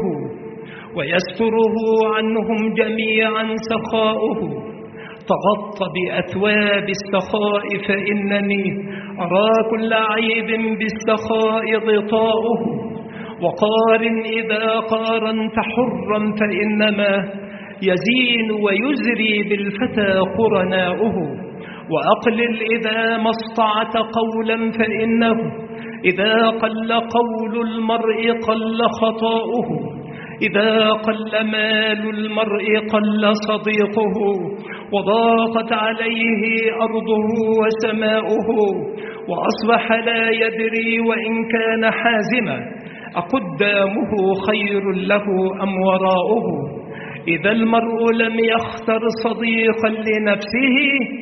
ويستره عنهم جميعا سخاؤه. تغط بأثواب السخاء فإنني أرى كل عيب بالسخاء غطاؤه. وقارن إذا قارنت حرا فإنما يزين ويزري بالفتى قرناؤه. وأقلل إذا ما استطعت قولا فإنه إذا قل قول المرء قل خطاؤه. إذا قل مال المرء قل صديقه، وضاقت عليه أرضه وسماؤه. وأصبح لا يدري وإن كان حازما أقدامه خير له أم وراؤه. إذا المرء لم يختر صديقا لنفسه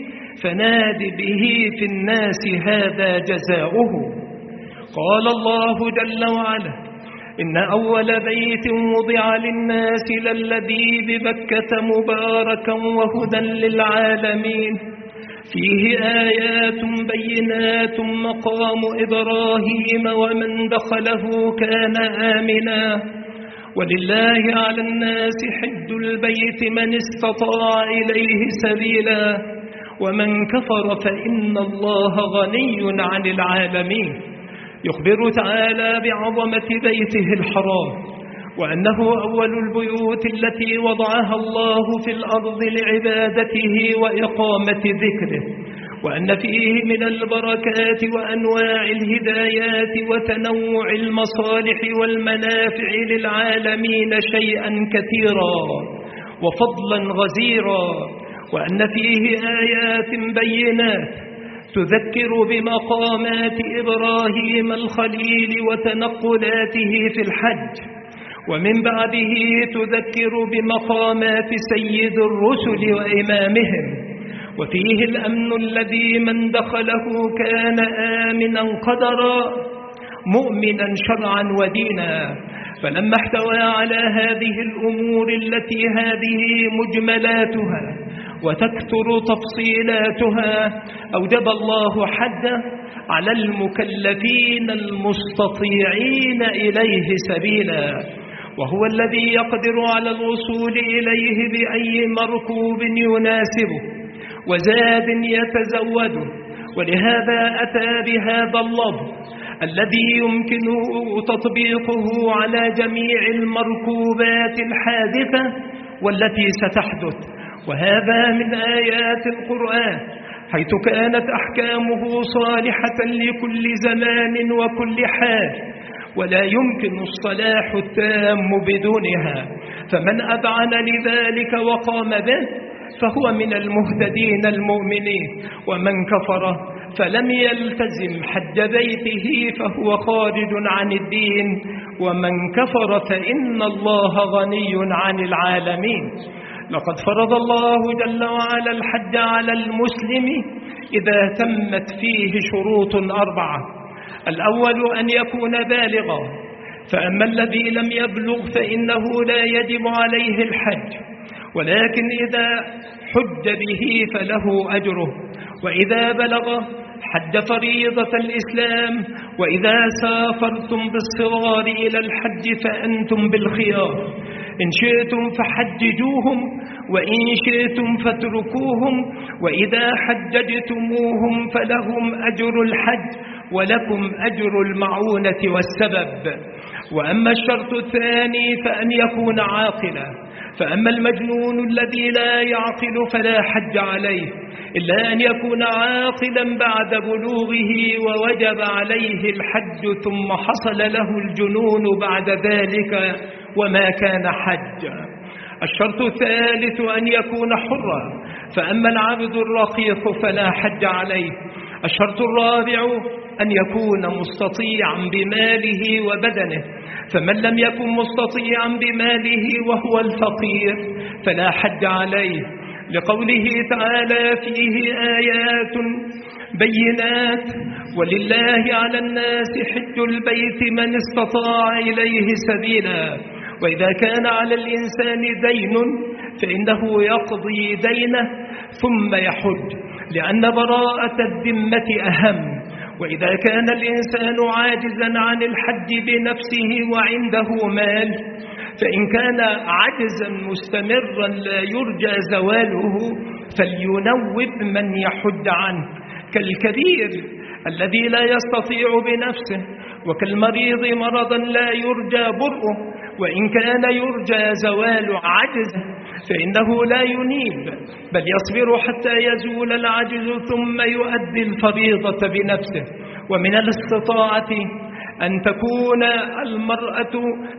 فناد به في الناس هذا جزاؤه. قال الله جل وعلا: إن أول بيت وضع للناس للذي ببكة مباركا وهدى للعالمين، فيه آيات بينات مقام إبراهيم ومن دخله كان آمنا. ولله على الناس حج البيت من استطاع إليه سبيلا، ومن كفر فإن الله غني عن العالمين. يخبر تعالى بعظمة بيته الحرام، وأنه أول البيوت التي وضعها الله في الأرض لعبادته وإقامة ذكره، وأن فيه من البركات وأنواع الهدايات وتنوع المصالح والمنافع للعالمين شيئا كثيرا وفضلا غزيرا، وأن فيه آيات بينات تذكر بمقامات إبراهيم الخليل وتنقلاته في الحج، ومن بعده تذكر بمقامات سيد الرسل وإمامهم. وفيه الأمن الذي من دخله كان آمنا قدرا مؤمنا شرعا ودينا. فلما احتوى على هذه الأمور التي هذه مجملاتها وتكثر تفصيلاتها، أوجب الله حدا على المكلفين المستطيعين إليه سبيلا، وهو الذي يقدر على الوصول إليه بأي مركوب يناسبه وزاد يتزوده. ولهذا أتى بهذا اللفظ الذي يمكن تطبيقه على جميع المركوبات الحادثة والتي ستحدث. وهذا من آيات القرآن، حيث كانت أحكامه صالحة لكل زمان وكل حال، ولا يمكن الصلاح التام بدونها. فمن أذعن لذلك وقام به فهو من المهتدين المؤمنين، ومن كفر فلم يلتزم حج بيته فهو خارج عن الدين، ومن كفر فإن الله غني عن العالمين. لقد فرض الله جل وعلا الحج على المسلم إذا تمت فيه شروط أربعة. الأول أن يكون بالغا، فأما الذي لم يبلغ فإنه لا يجب عليه الحج، ولكن إذا حج به فله أجره. وإذا بلغ حج فريضة الإسلام. وإذا سافرتم بالصغار إلى الحج فأنتم بالخيار، إن شئتم فحججوهم وإن شئتم فاتركوهم، وإذا حججتموهم فلهم أجر الحج ولكم أجر المعونة والسبب. وأما الشرط الثاني فأن يكون عاقلا، فأما المجنون الذي لا يعقل فلا حج عليه إلا أن يكون عاقلا بعد بلوغه ووجب عليه الحج ثم حصل له الجنون بعد ذلك وما كان حج. الشرط الثالث أن يكون حرا، فأما العبد الرقيق فلا حج عليه. الشرط الرابع أن يكون مستطيعا بماله وبدنه، فمن لم يكن مستطيعا بماله وهو الفقير فلا حج عليه. لقوله تعالى فيه آيات بينات ولله على الناس حج البيت من استطاع إليه سبيلا وإذا كان على الإنسان دين فإنه يقضي دينه ثم يحج لأن براءة الذمة أهم. وإذا كان الإنسان عاجزا عن الحج بنفسه وعنده مال فإن كان عجزا مستمرا لا يرجى زواله فلينوب من يحج عنه كالكبير الذي لا يستطيع بنفسه وكالمريض مرضا لا يرجى برؤه وإن كان يرجى زوال عجزه فإنه لا ينيب بل يصبر حتى يزول العجز ثم يؤدي الفريضة بنفسه. ومن الاستطاعة أن تكون المرأة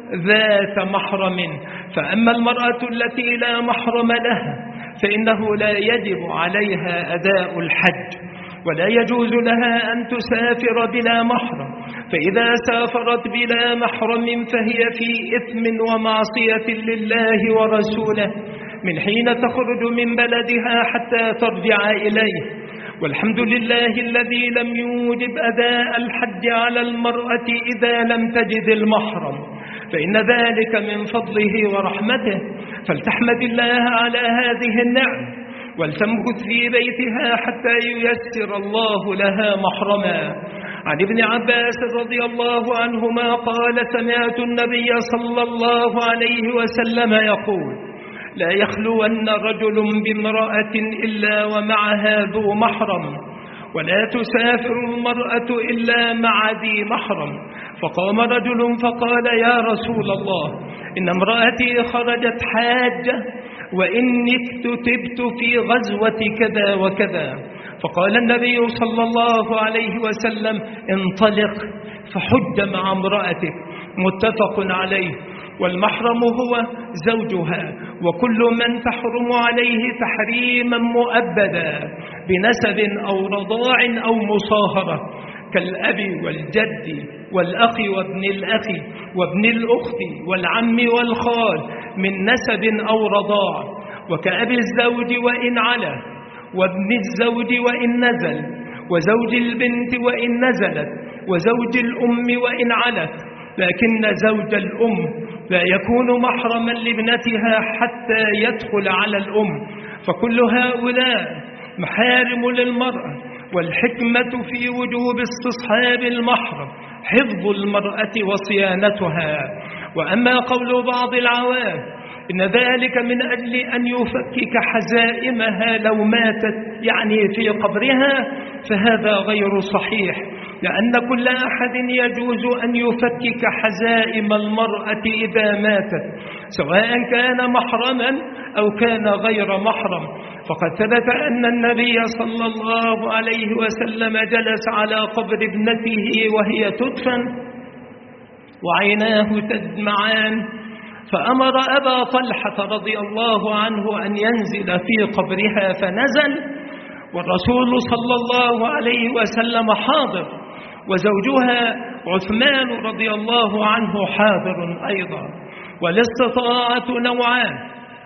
ذات محرم فأما المرأة التي لا محرم لها فإنه لا يجب عليها أداء الحج ولا يجوز لها أن تسافر بلا محرم فإذا سافرت بلا محرم فهي في إثم ومعصية لله ورسوله من حين تخرج من بلدها حتى ترجع إليه. والحمد لله الذي لم يوجب أداء الحج على المرأة إذا لم تجد المحرم فإن ذلك من فضله ورحمته فلتحمد الله على هذه النعم ولتمكث في بيتها حتى ييسر الله لها محرما. عن ابن عباس رضي الله عنهما قال سمعت النبي صلى الله عليه وسلم يقول لا يخلون رجل بامرأة إلا ومعها ذو محرم ولا تسافر المرأة إلا مع ذي محرم. فقام رجل فقال يا رسول الله إن امرأتي خرجت حاجة وإني اكتتبت في غزوة كذا وكذا. فقال النبي صلى الله عليه وسلم انطلق فحج مع امرأتك متفق عليه. والمحرم هو زوجها وكل من تحرم عليه تحريما مؤبدا بنسب أو رضاع أو مصاهرة كالأب والجد والأخ وابن الأخ وابن الأخت والعم والخال من نسب أو رضاع وكأب الزوج وإن علا وابن الزوج وإن نزل وزوج البنت وإن نزلت وزوج الأم وإن علت لكن زوج الأم لا يكون محرما لابنتها حتى يدخل على الأم فكل هؤلاء محارم للمرأة. والحكمة في وجوب استصحاب المحرم حفظ المرأة وصيانتها. وأما قول بعض العوام إن ذلك من أجل أن يفكك حزائمها لو ماتت يعني في قبرها فهذا غير صحيح لأن كل أحد يجوز أن يفكك حزائم المرأة إذا ماتت سواء كان محرما أو كان غير محرم. فقد ثبت أن النبي صلى الله عليه وسلم جلس على قبر ابنته وهي تدفن وعيناه تدمعان فأمر أبا طلحة رضي الله عنه أن ينزل في قبرها فنزل والرسول صلى الله عليه وسلم حاضر وزوجها عثمان رضي الله عنه حاضر أيضا. والاستطاعة نوعان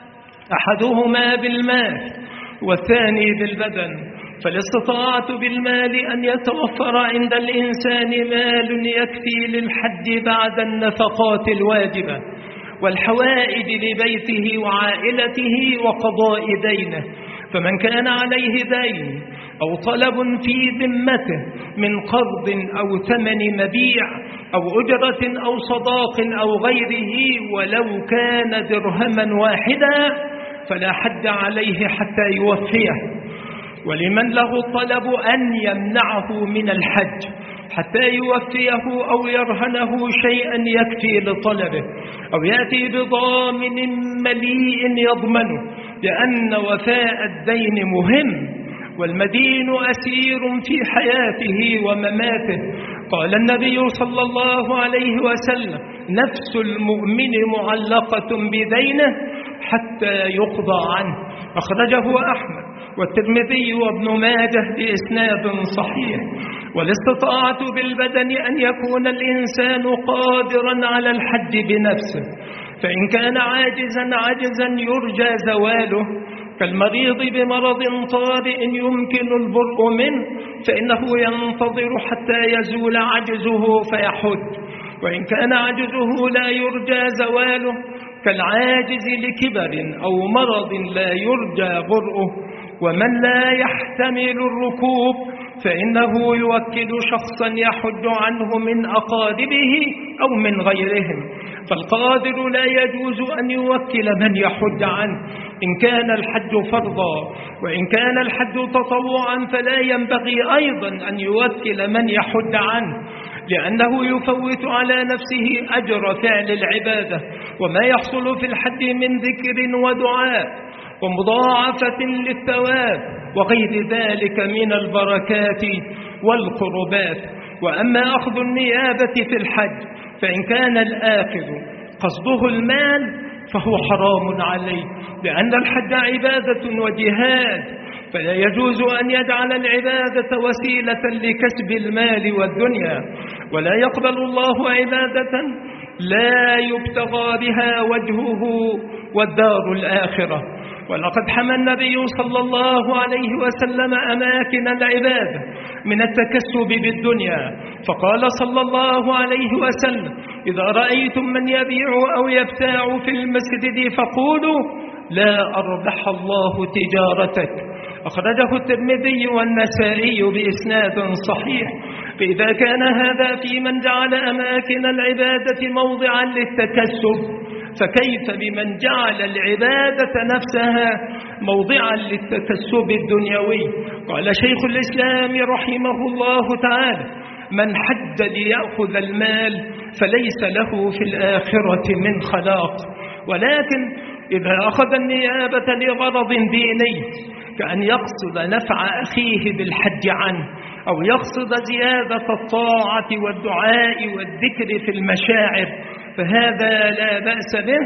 أحدهما بالمال والثاني بالبدن. فالاستطاعة بالمال أن يتوفر عند الإنسان مال يكفي للحج بعد النفقات الواجبة والحوائج لبيته وعائلته وقضاء دينه. فمن كان عليه دين أو طلب في ذمته من قرض أو ثمن مبيع أو أجرة أو صداق أو غيره ولو كان درهما واحدا فلا حد عليه حتى يوفيه. ولمن له الطلب أن يمنعه من الحج حتى يوفيه أو يرهنه شيئا يكفي لطلبه أو يأتي بضامن مليء يضمنه لأن وفاء الدين مهم والمدين أسير في حياته ومماته. قال النبي صلى الله عليه وسلم نفس المؤمن معلقة بدينه حتى يقضى عنه. أخرجه أحمد والترمذي وابن ماجه بإسناد صحيح. والاستطاعة بالبدن أن يكون الإنسان قادرا على الحج بنفسه فإن كان عاجزا عجزا يرجى زواله كالمريض بمرض طارئ يمكن البرء منه فإنه ينتظر حتى يزول عجزه فيحج، وإن كان عجزه لا يرجى زواله كالعاجز لكبر أو مرض لا يرجى برؤه. ومن لا يحتمل الركوب فإنه يوكل شخصا يحج عنه من أقاربه أو من غيرهم، فالقادر لا يجوز أن يوكل من يحج عنه إن كان الحج فرضا، وإن كان الحج تطوعا فلا ينبغي أيضا أن يوكل من يحج عنه، لأنه يفوت على نفسه أجر فعل العبادة وما يحصل في الحج من ذكر ودعاء ومضاعفة للثواب وغير ذلك من البركات والقربات. وأما أخذ النيابة في الحج فإن كان الآخذ قصده المال فهو حرام عليه، لأن الحج عبادة وجهاد، فلا يجوز أن يجعل العبادة وسيلة لكسب المال والدنيا، ولا يقبل الله عبادة لا يبتغى بها وجهه والدار الآخرة. ولقد حمى النبي صلى الله عليه وسلم أماكن العبادة من التكسب بالدنيا، فقال صلى الله عليه وسلم: إذا رأيتم من يبيع أو يبتاع في المسجد فقولوا لا أربح الله تجارتك. أخرجه الترمذي والنسائي بإسناد صحيح. فإذا كان هذا في من جعل أماكن العبادة موضعا للتكسب، فكيف بمن جعل العبادة نفسها موضعا للتكسب الدنيوي؟ قال شيخ الإسلام رحمه الله تعالى: من حج ليأخذ المال فليس له في الآخرة من خلاق. ولكن إذا أخذ النيابة لغرض ديني كأن يقصد نفع أخيه بالحج عنه، أو يقصد زيادة الطاعة والدعاء والذكر في المشاعر، فهذا لا بأس به،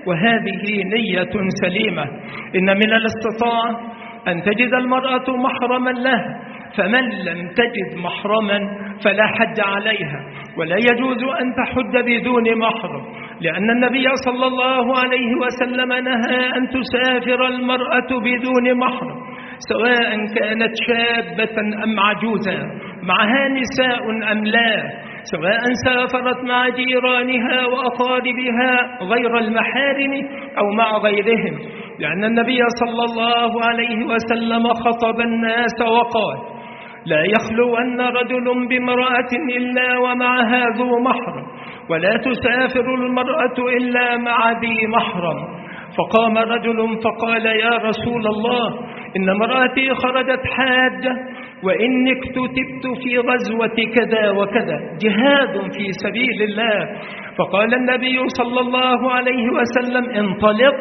وهذه نية سليمة. إن من الاستطاعة أن تجد المرأة محرما لها، فمن لم تجد محرما فلا حج عليها، ولا يجوز أن تحج بدون محرم، لأن النبي صلى الله عليه وسلم نهى أن تسافر المرأة بدون محرم، سواء كانت شابة أم عجوزا، معها نساء أم لا، سواء سافرت مع جيرانها وأقاربها غير المحارم أو مع غيرهم، لأن النبي صلى الله عليه وسلم خطب الناس وقال: لا يخلون رجل بامرأة إلا ومعها ذو محرم، ولا تسافر المرأة إلا مع ذي محرم. فقام رجل فقال: يا رسول الله، إن امرأتي خرجت حاجة، وإني اكتتبت في غزوة كذا وكذا، جهاد في سبيل الله. فقال النبي صلى الله عليه وسلم: انطلق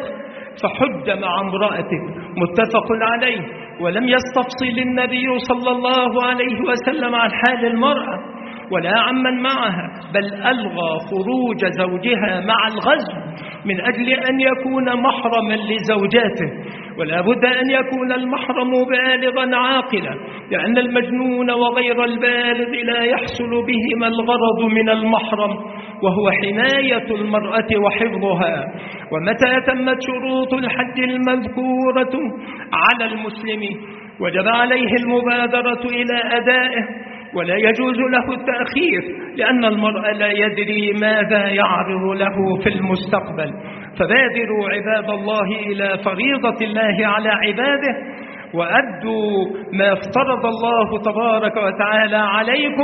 فحج مع امرأتك، متفق عليه. ولم يستفصل النبي صلى الله عليه وسلم عن حال المرأة ولا عمن معها، بل ألغى خروج زوجها مع الغزو من أجل أن يكون محرما لزوجاته، ولا بد أن يكون المحرم بالغا عاقلا، لأن المجنون وغير البالغ لا يحصل بهما الغرض من المحرم، وهو حماية المرأة وحفظها. ومتى تمت شروط الحج المذكورة على المسلم وجب عليه المبادرة إلى أدائه، ولا يجوز له التأخير، لأن المرء لا يدري ماذا يعرض له في المستقبل. فبادروا عباد الله إلى فريضة الله على عباده، وأدوا ما افترض الله تبارك وتعالى عليكم،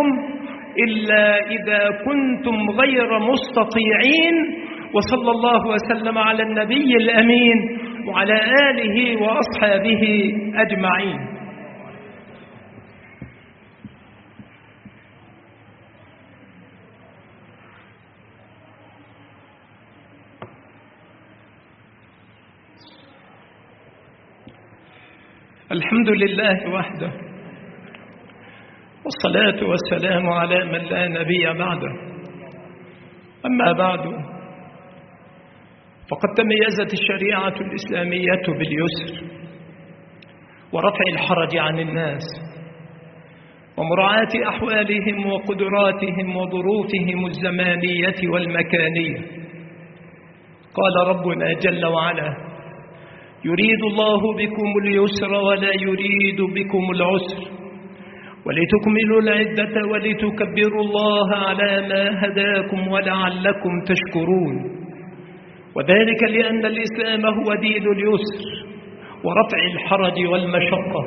إلا إذا كنتم غير مستطيعين. وصلى الله وسلم على النبي الأمين وعلى آله وأصحابه أجمعين. الحمد لله وحده، والصلاة والسلام على من لا نبي بعده. أما بعد، فقد تميزت الشريعة الإسلامية باليسر ورفع الحرج عن الناس ومراعاة أحوالهم وقدراتهم وظروفهم الزمانية والمكانية. قال ربنا جل وعلا: يريد الله بكم اليسر ولا يريد بكم العسر ولتكملوا العدة ولتكبروا الله على ما هداكم ولعلكم تشكرون. وذلك لأن الإسلام هو دين اليسر ورفع الحرج والمشقة.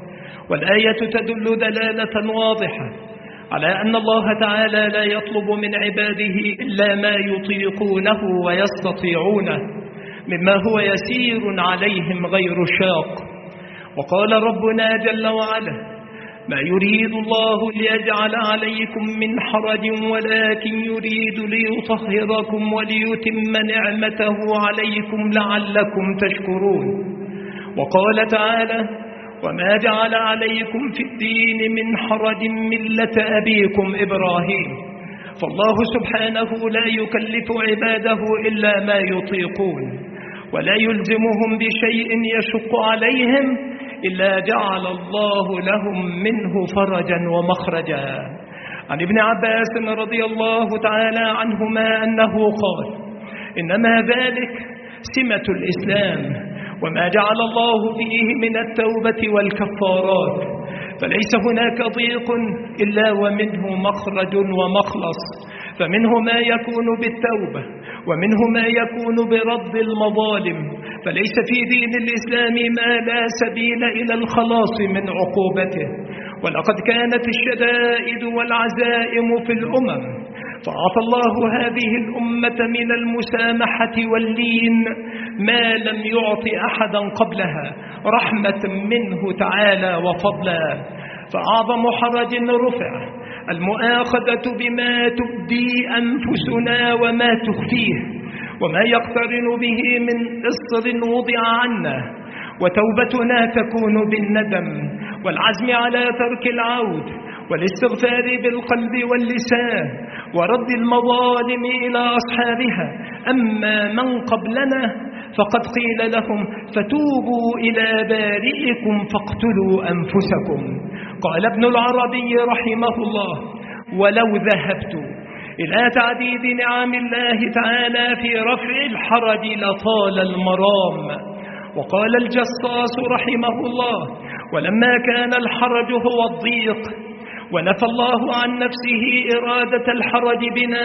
والآية تدل دلالة واضحة على أن الله تعالى لا يطلب من عباده إلا ما يطيقونه ويستطيعونه مما هو يسير عليهم غير شاق. وقال ربنا جل وعلا: ما يريد الله ليجعل عليكم من حرج ولكن يريد ليطهركم وليتم نعمته عليكم لعلكم تشكرون. وقال تعالى: وما جعل عليكم في الدين من حرج ملة أبيكم إبراهيم. فالله سبحانه لا يكلف عباده إلا ما يطيقون ولا يلزمهم بشيء يشق عليهم إلا جعل الله لهم منه فرجا ومخرجا. عن ابن عباس رضي الله تعالى عنهما أنه قال: إنما ذلك سمة الإسلام وما جعل الله فيه من التوبة والكفارات، فليس هناك ضيق إلا ومنه مخرج ومخلص، فمنه ما يكون بالتوبة ومنه ما يكون برد المظالم، فليس في دين الإسلام ما لا سبيل إلى الخلاص من عقوبته. ولقد كانت الشدائد والعزائم في الأمم، فأعطى الله هذه الأمة من المسامحة واللين ما لم يعط أحدا قبلها رحمة منه تعالى وفضلا. فأعظم حرج رفع المؤاخذة بما تبدي أنفسنا وما تخفيه وما يقترن به من إصر وضع عنا، وتوبتنا تكون بالندم والعزم على ترك العود والاستغفار بالقلب واللسان ورد المظالم إلى أصحابها. أما من قبلنا فقد قيل لهم: فتوبوا إلى بارئكم فاقتلوا أنفسكم. قال ابن العربي رحمه الله: ولو ذهبت إلى تعديد نعم الله تعالى في رفع الحرج لطال المرام. وقال الجصاص رحمه الله: ولما كان الحرج هو الضيق ونفى الله عن نفسه إرادة الحرج بنا،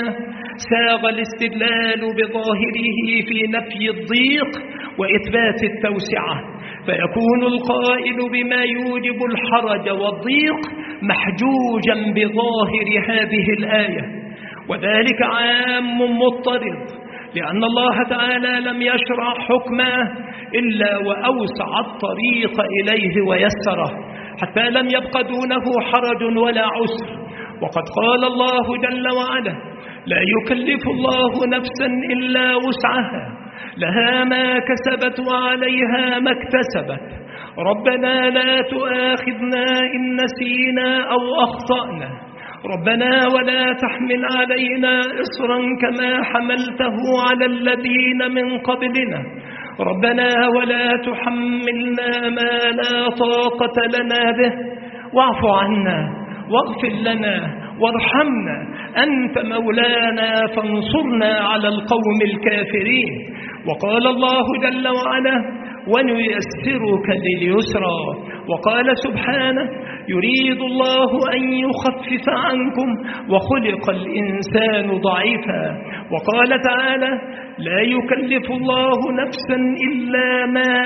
ساغ الاستدلال بظاهره في نفي الضيق وإثبات التوسعة، فيكون القائل بما يوجب الحرج والضيق محجوجا بظاهر هذه الآية، وذلك عام مضطرد، لأن الله تعالى لم يشرع حكمه إلا وأوسع الطريق إليه ويسره، حتى لم يبق دونه حرج ولا عسر. وقد قال الله جل وعلا: لا يكلف الله نفسا إلا وسعها، لها ما كسبت وعليها ما اكتسبت، ربنا لا تؤاخذنا إن نسينا أو أخطأنا، ربنا ولا تحمل علينا إصرا كما حملته على الذين من قبلنا، ربنا ولا تحملنا ما لا طاقة لنا به، واعف عنا واغفر لنا وارحمنا، أنت مولانا فانصرنا على القوم الكافرين. وقال الله جل وعلا: ونيسرك لليسرى. وقال سبحانه: يريد الله أن يخفف عنكم وخلق الإنسان ضعيفا. وقال تعالى: لا يكلف الله نفسا إلا ما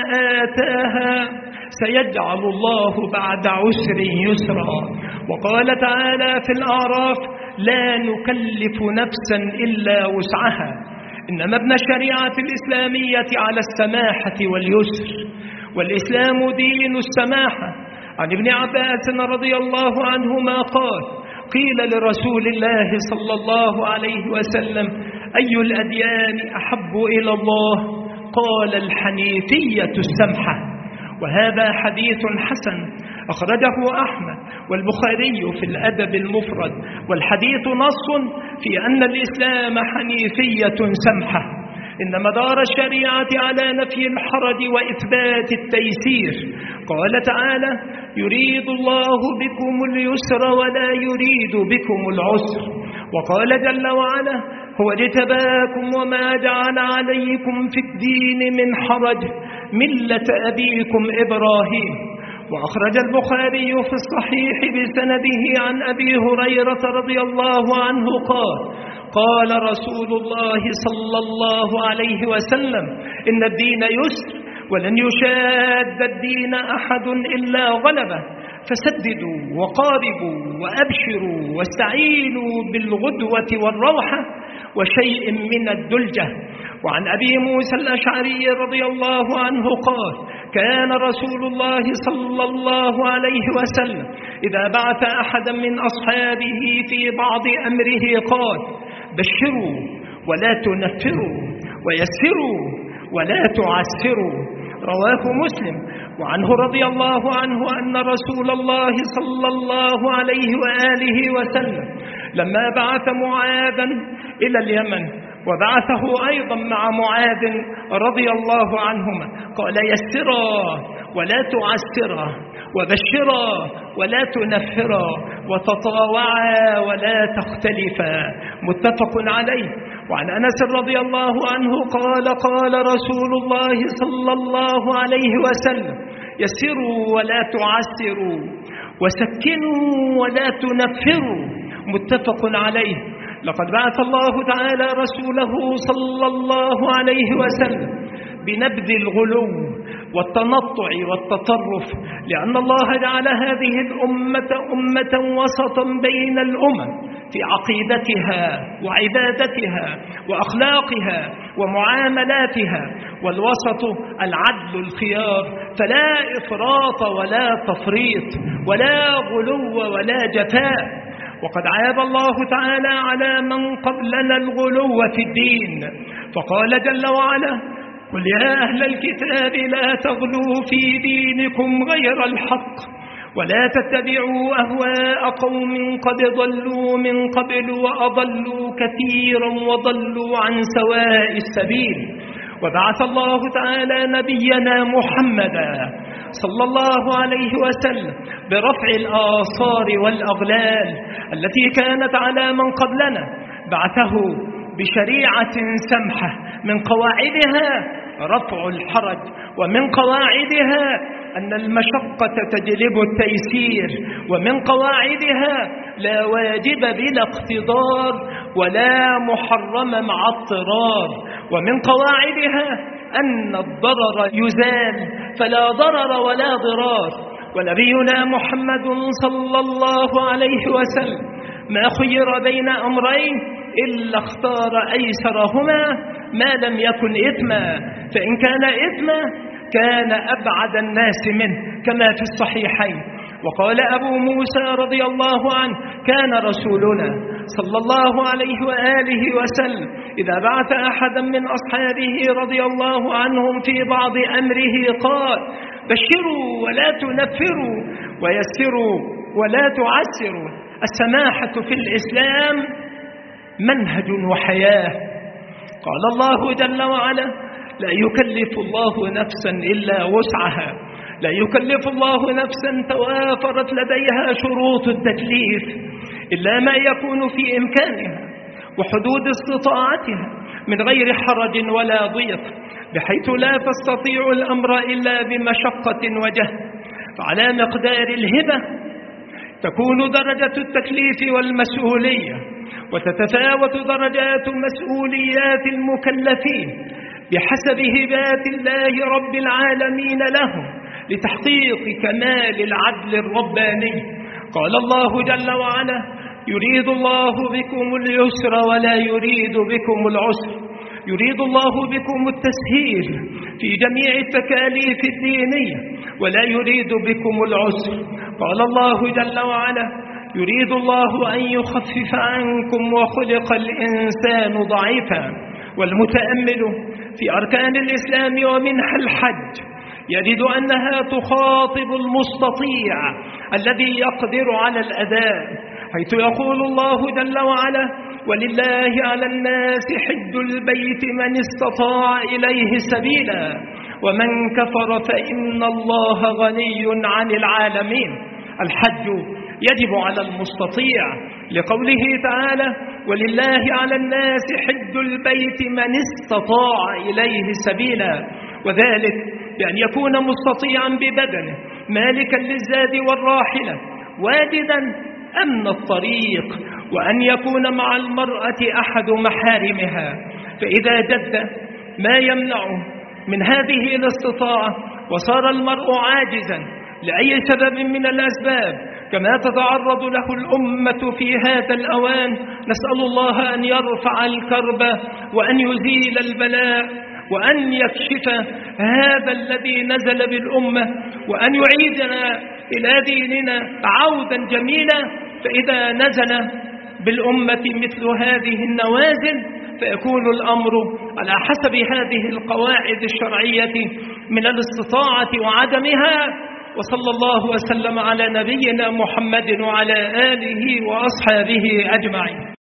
آتاها، سيجعل الله بعد عسر يسرا. وقال تعالى في الأعراف: لا نكلف نفسا إلا وسعها. إنما ابن الشريعة الإسلامية على السماحة واليسر، والإسلام دين السماحة. عن ابن عباس رضي الله عنهما قال: قيل لرسول الله صلى الله عليه وسلم: أي الأديان أحب إلى الله؟ قال: الحنيفية السمحة. وهذا حديث حسن أخرجه أحمد والبخاري في الأدب المفرد، والحديث نص في أن الإسلام حنيفية سمحة، إن مدار الشريعة على نفي الحرج وإثبات التيسير. قال تعالى: يريد الله بكم اليسر ولا يريد بكم العسر. وقال جل وعلا: هو اجتباكم وما جعل عليكم في الدين من حرج، ملة أبيكم إبراهيم. وأخرج البخاري في الصحيح بسنده عن أبي هريرة رضي الله عنه قال قال رسول الله صلى الله عليه وسلم: إن الدين يسر ولن يشاد الدين أحد إلا غلبه، فسددوا وقاربوا وأبشروا واستعينوا بالغدوة والروحة وشيء من الدلجة. وعن أبي موسى الأشعري رضي الله عنه قال: كان رسول الله صلى الله عليه وسلم إذا بعث أحدا من أصحابه في بعض أمره قال: بشروا ولا تنفروا ويسروا ولا تعسروا. رواه مسلم. وعنه رضي الله عنه أن رسول الله صلى الله عليه وآله وسلم لما بعث معاذا إلى اليمن وبعثه أيضا مع معاذ رضي الله عنهما قال: يسرا ولا تعسرا وبشرا ولا تنفرا وتطاوعا ولا تختلفا. متفق عليه. وعن أنس رضي الله عنه قال قال رسول الله صلى الله عليه وسلم: يسروا ولا تعسروا وسكنوا ولا تنفروا. متفق عليه. لقد بعث الله تعالى رسوله صلى الله عليه وسلم بنبذ الغلو والتنطع والتطرف، لأن الله جعل هذه الأمة أمة وسطا بين الأمم في عقيدتها وعبادتها وأخلاقها ومعاملاتها، والوسط العدل الخيار، فلا إفراط ولا تفريط ولا غلو ولا جفاء. وقد عاب الله تعالى على من قبلنا الغلو في الدين، فقال جل وعلا: قل يا أهل الكتاب لا تغلوا في دينكم غير الحق ولا تتبعوا أهواء قوم قد ضلوا من قبل وأضلوا كثيرا وضلوا عن سواء السبيل. وبعث الله تعالى نبينا محمدا صلى الله عليه وسلم برفع الآثار والأغلال التي كانت على من قبلنا، بعثه بشريعة سمحة من قواعدها رفع الحرج، ومن قواعدها أن المشقة تجلب التيسير، ومن قواعدها لا واجب بلا اقتضار ولا محرم مع اضطرار، ومن قواعدها أن الضرر يزال فلا ضرر ولا ضرار. ونبينا محمد صلى الله عليه وسلم ما خير بين أمرين إلا اختار أيسرهما ما لم يكن إثما، فإن كان إثما كان أبعد الناس منه كما في الصحيحين. وقال أبو موسى رضي الله عنه: كان رسولنا صلى الله عليه وآله وسلم إذا بعث أحدا من أصحابه رضي الله عنهم في بعض أمره قال: بشروا ولا تنفروا ويسروا ولا تعسروا. السماحة في الإسلام منهج وحياة. قال الله جل وعلا: لا يكلف الله نفسا إلا وسعها، لا يكلف الله نفسا توافرت لديها شروط التكليف إلا ما يكون في إمكانها وحدود استطاعتها من غير حرج ولا ضيق، بحيث لا تستطيع الأمر إلا بمشقة وجهد. فعلى مقدار الهبة تكون درجة التكليف والمسؤولية، وتتفاوت درجات مسؤوليات المكلفين بحسب هبات الله رب العالمين لهم لتحقيق كمال العدل الرباني. قال الله جل وعلا: يريد الله بكم اليسر ولا يريد بكم العسر، يريد الله بكم التسهيل في جميع التكاليف الدينية ولا يريد بكم العسر. قال الله جل وعلا: يريد الله أن يخفف عنكم وخلق الإنسان ضعيفا. والمتأمل في أركان الإسلام ومنح الحج يجد أنها تخاطب المستطيع الذي يقدر على الأداء، حيث يقول الله جل وعلا: ولله على الناس حج البيت من استطاع إليه سبيلا ومن كفر فإن الله غني عن العالمين. الحج يجب على المستطيع لقوله تعالى: ولله على الناس حج البيت من استطاع إليه سبيلا، وذلك بأن يكون مستطيعا ببدنه، مالكا للزاد والراحلة، واجدا أمن الطريق، وأن يكون مع المرأة أحد محارمها. فإذا جد ما يمنعه من هذه الاستطاعة وصار المرء عاجزا لأي سبب من الأسباب كما تتعرض له الأمة في هذا الأوان، نسأل الله أن يرفع الكرب وأن يزيل البلاء وأن يكشف هذا الذي نزل بالأمة وأن يعيدنا إلى ديننا عودا جميلا. فإذا نزل بالأمة مثل هذه النوازل فيكون الأمر على حسب هذه القواعد الشرعية من الاستطاعة وعدمها. وصلى الله وسلم على نبينا محمد وعلى آله وأصحابه أجمعين.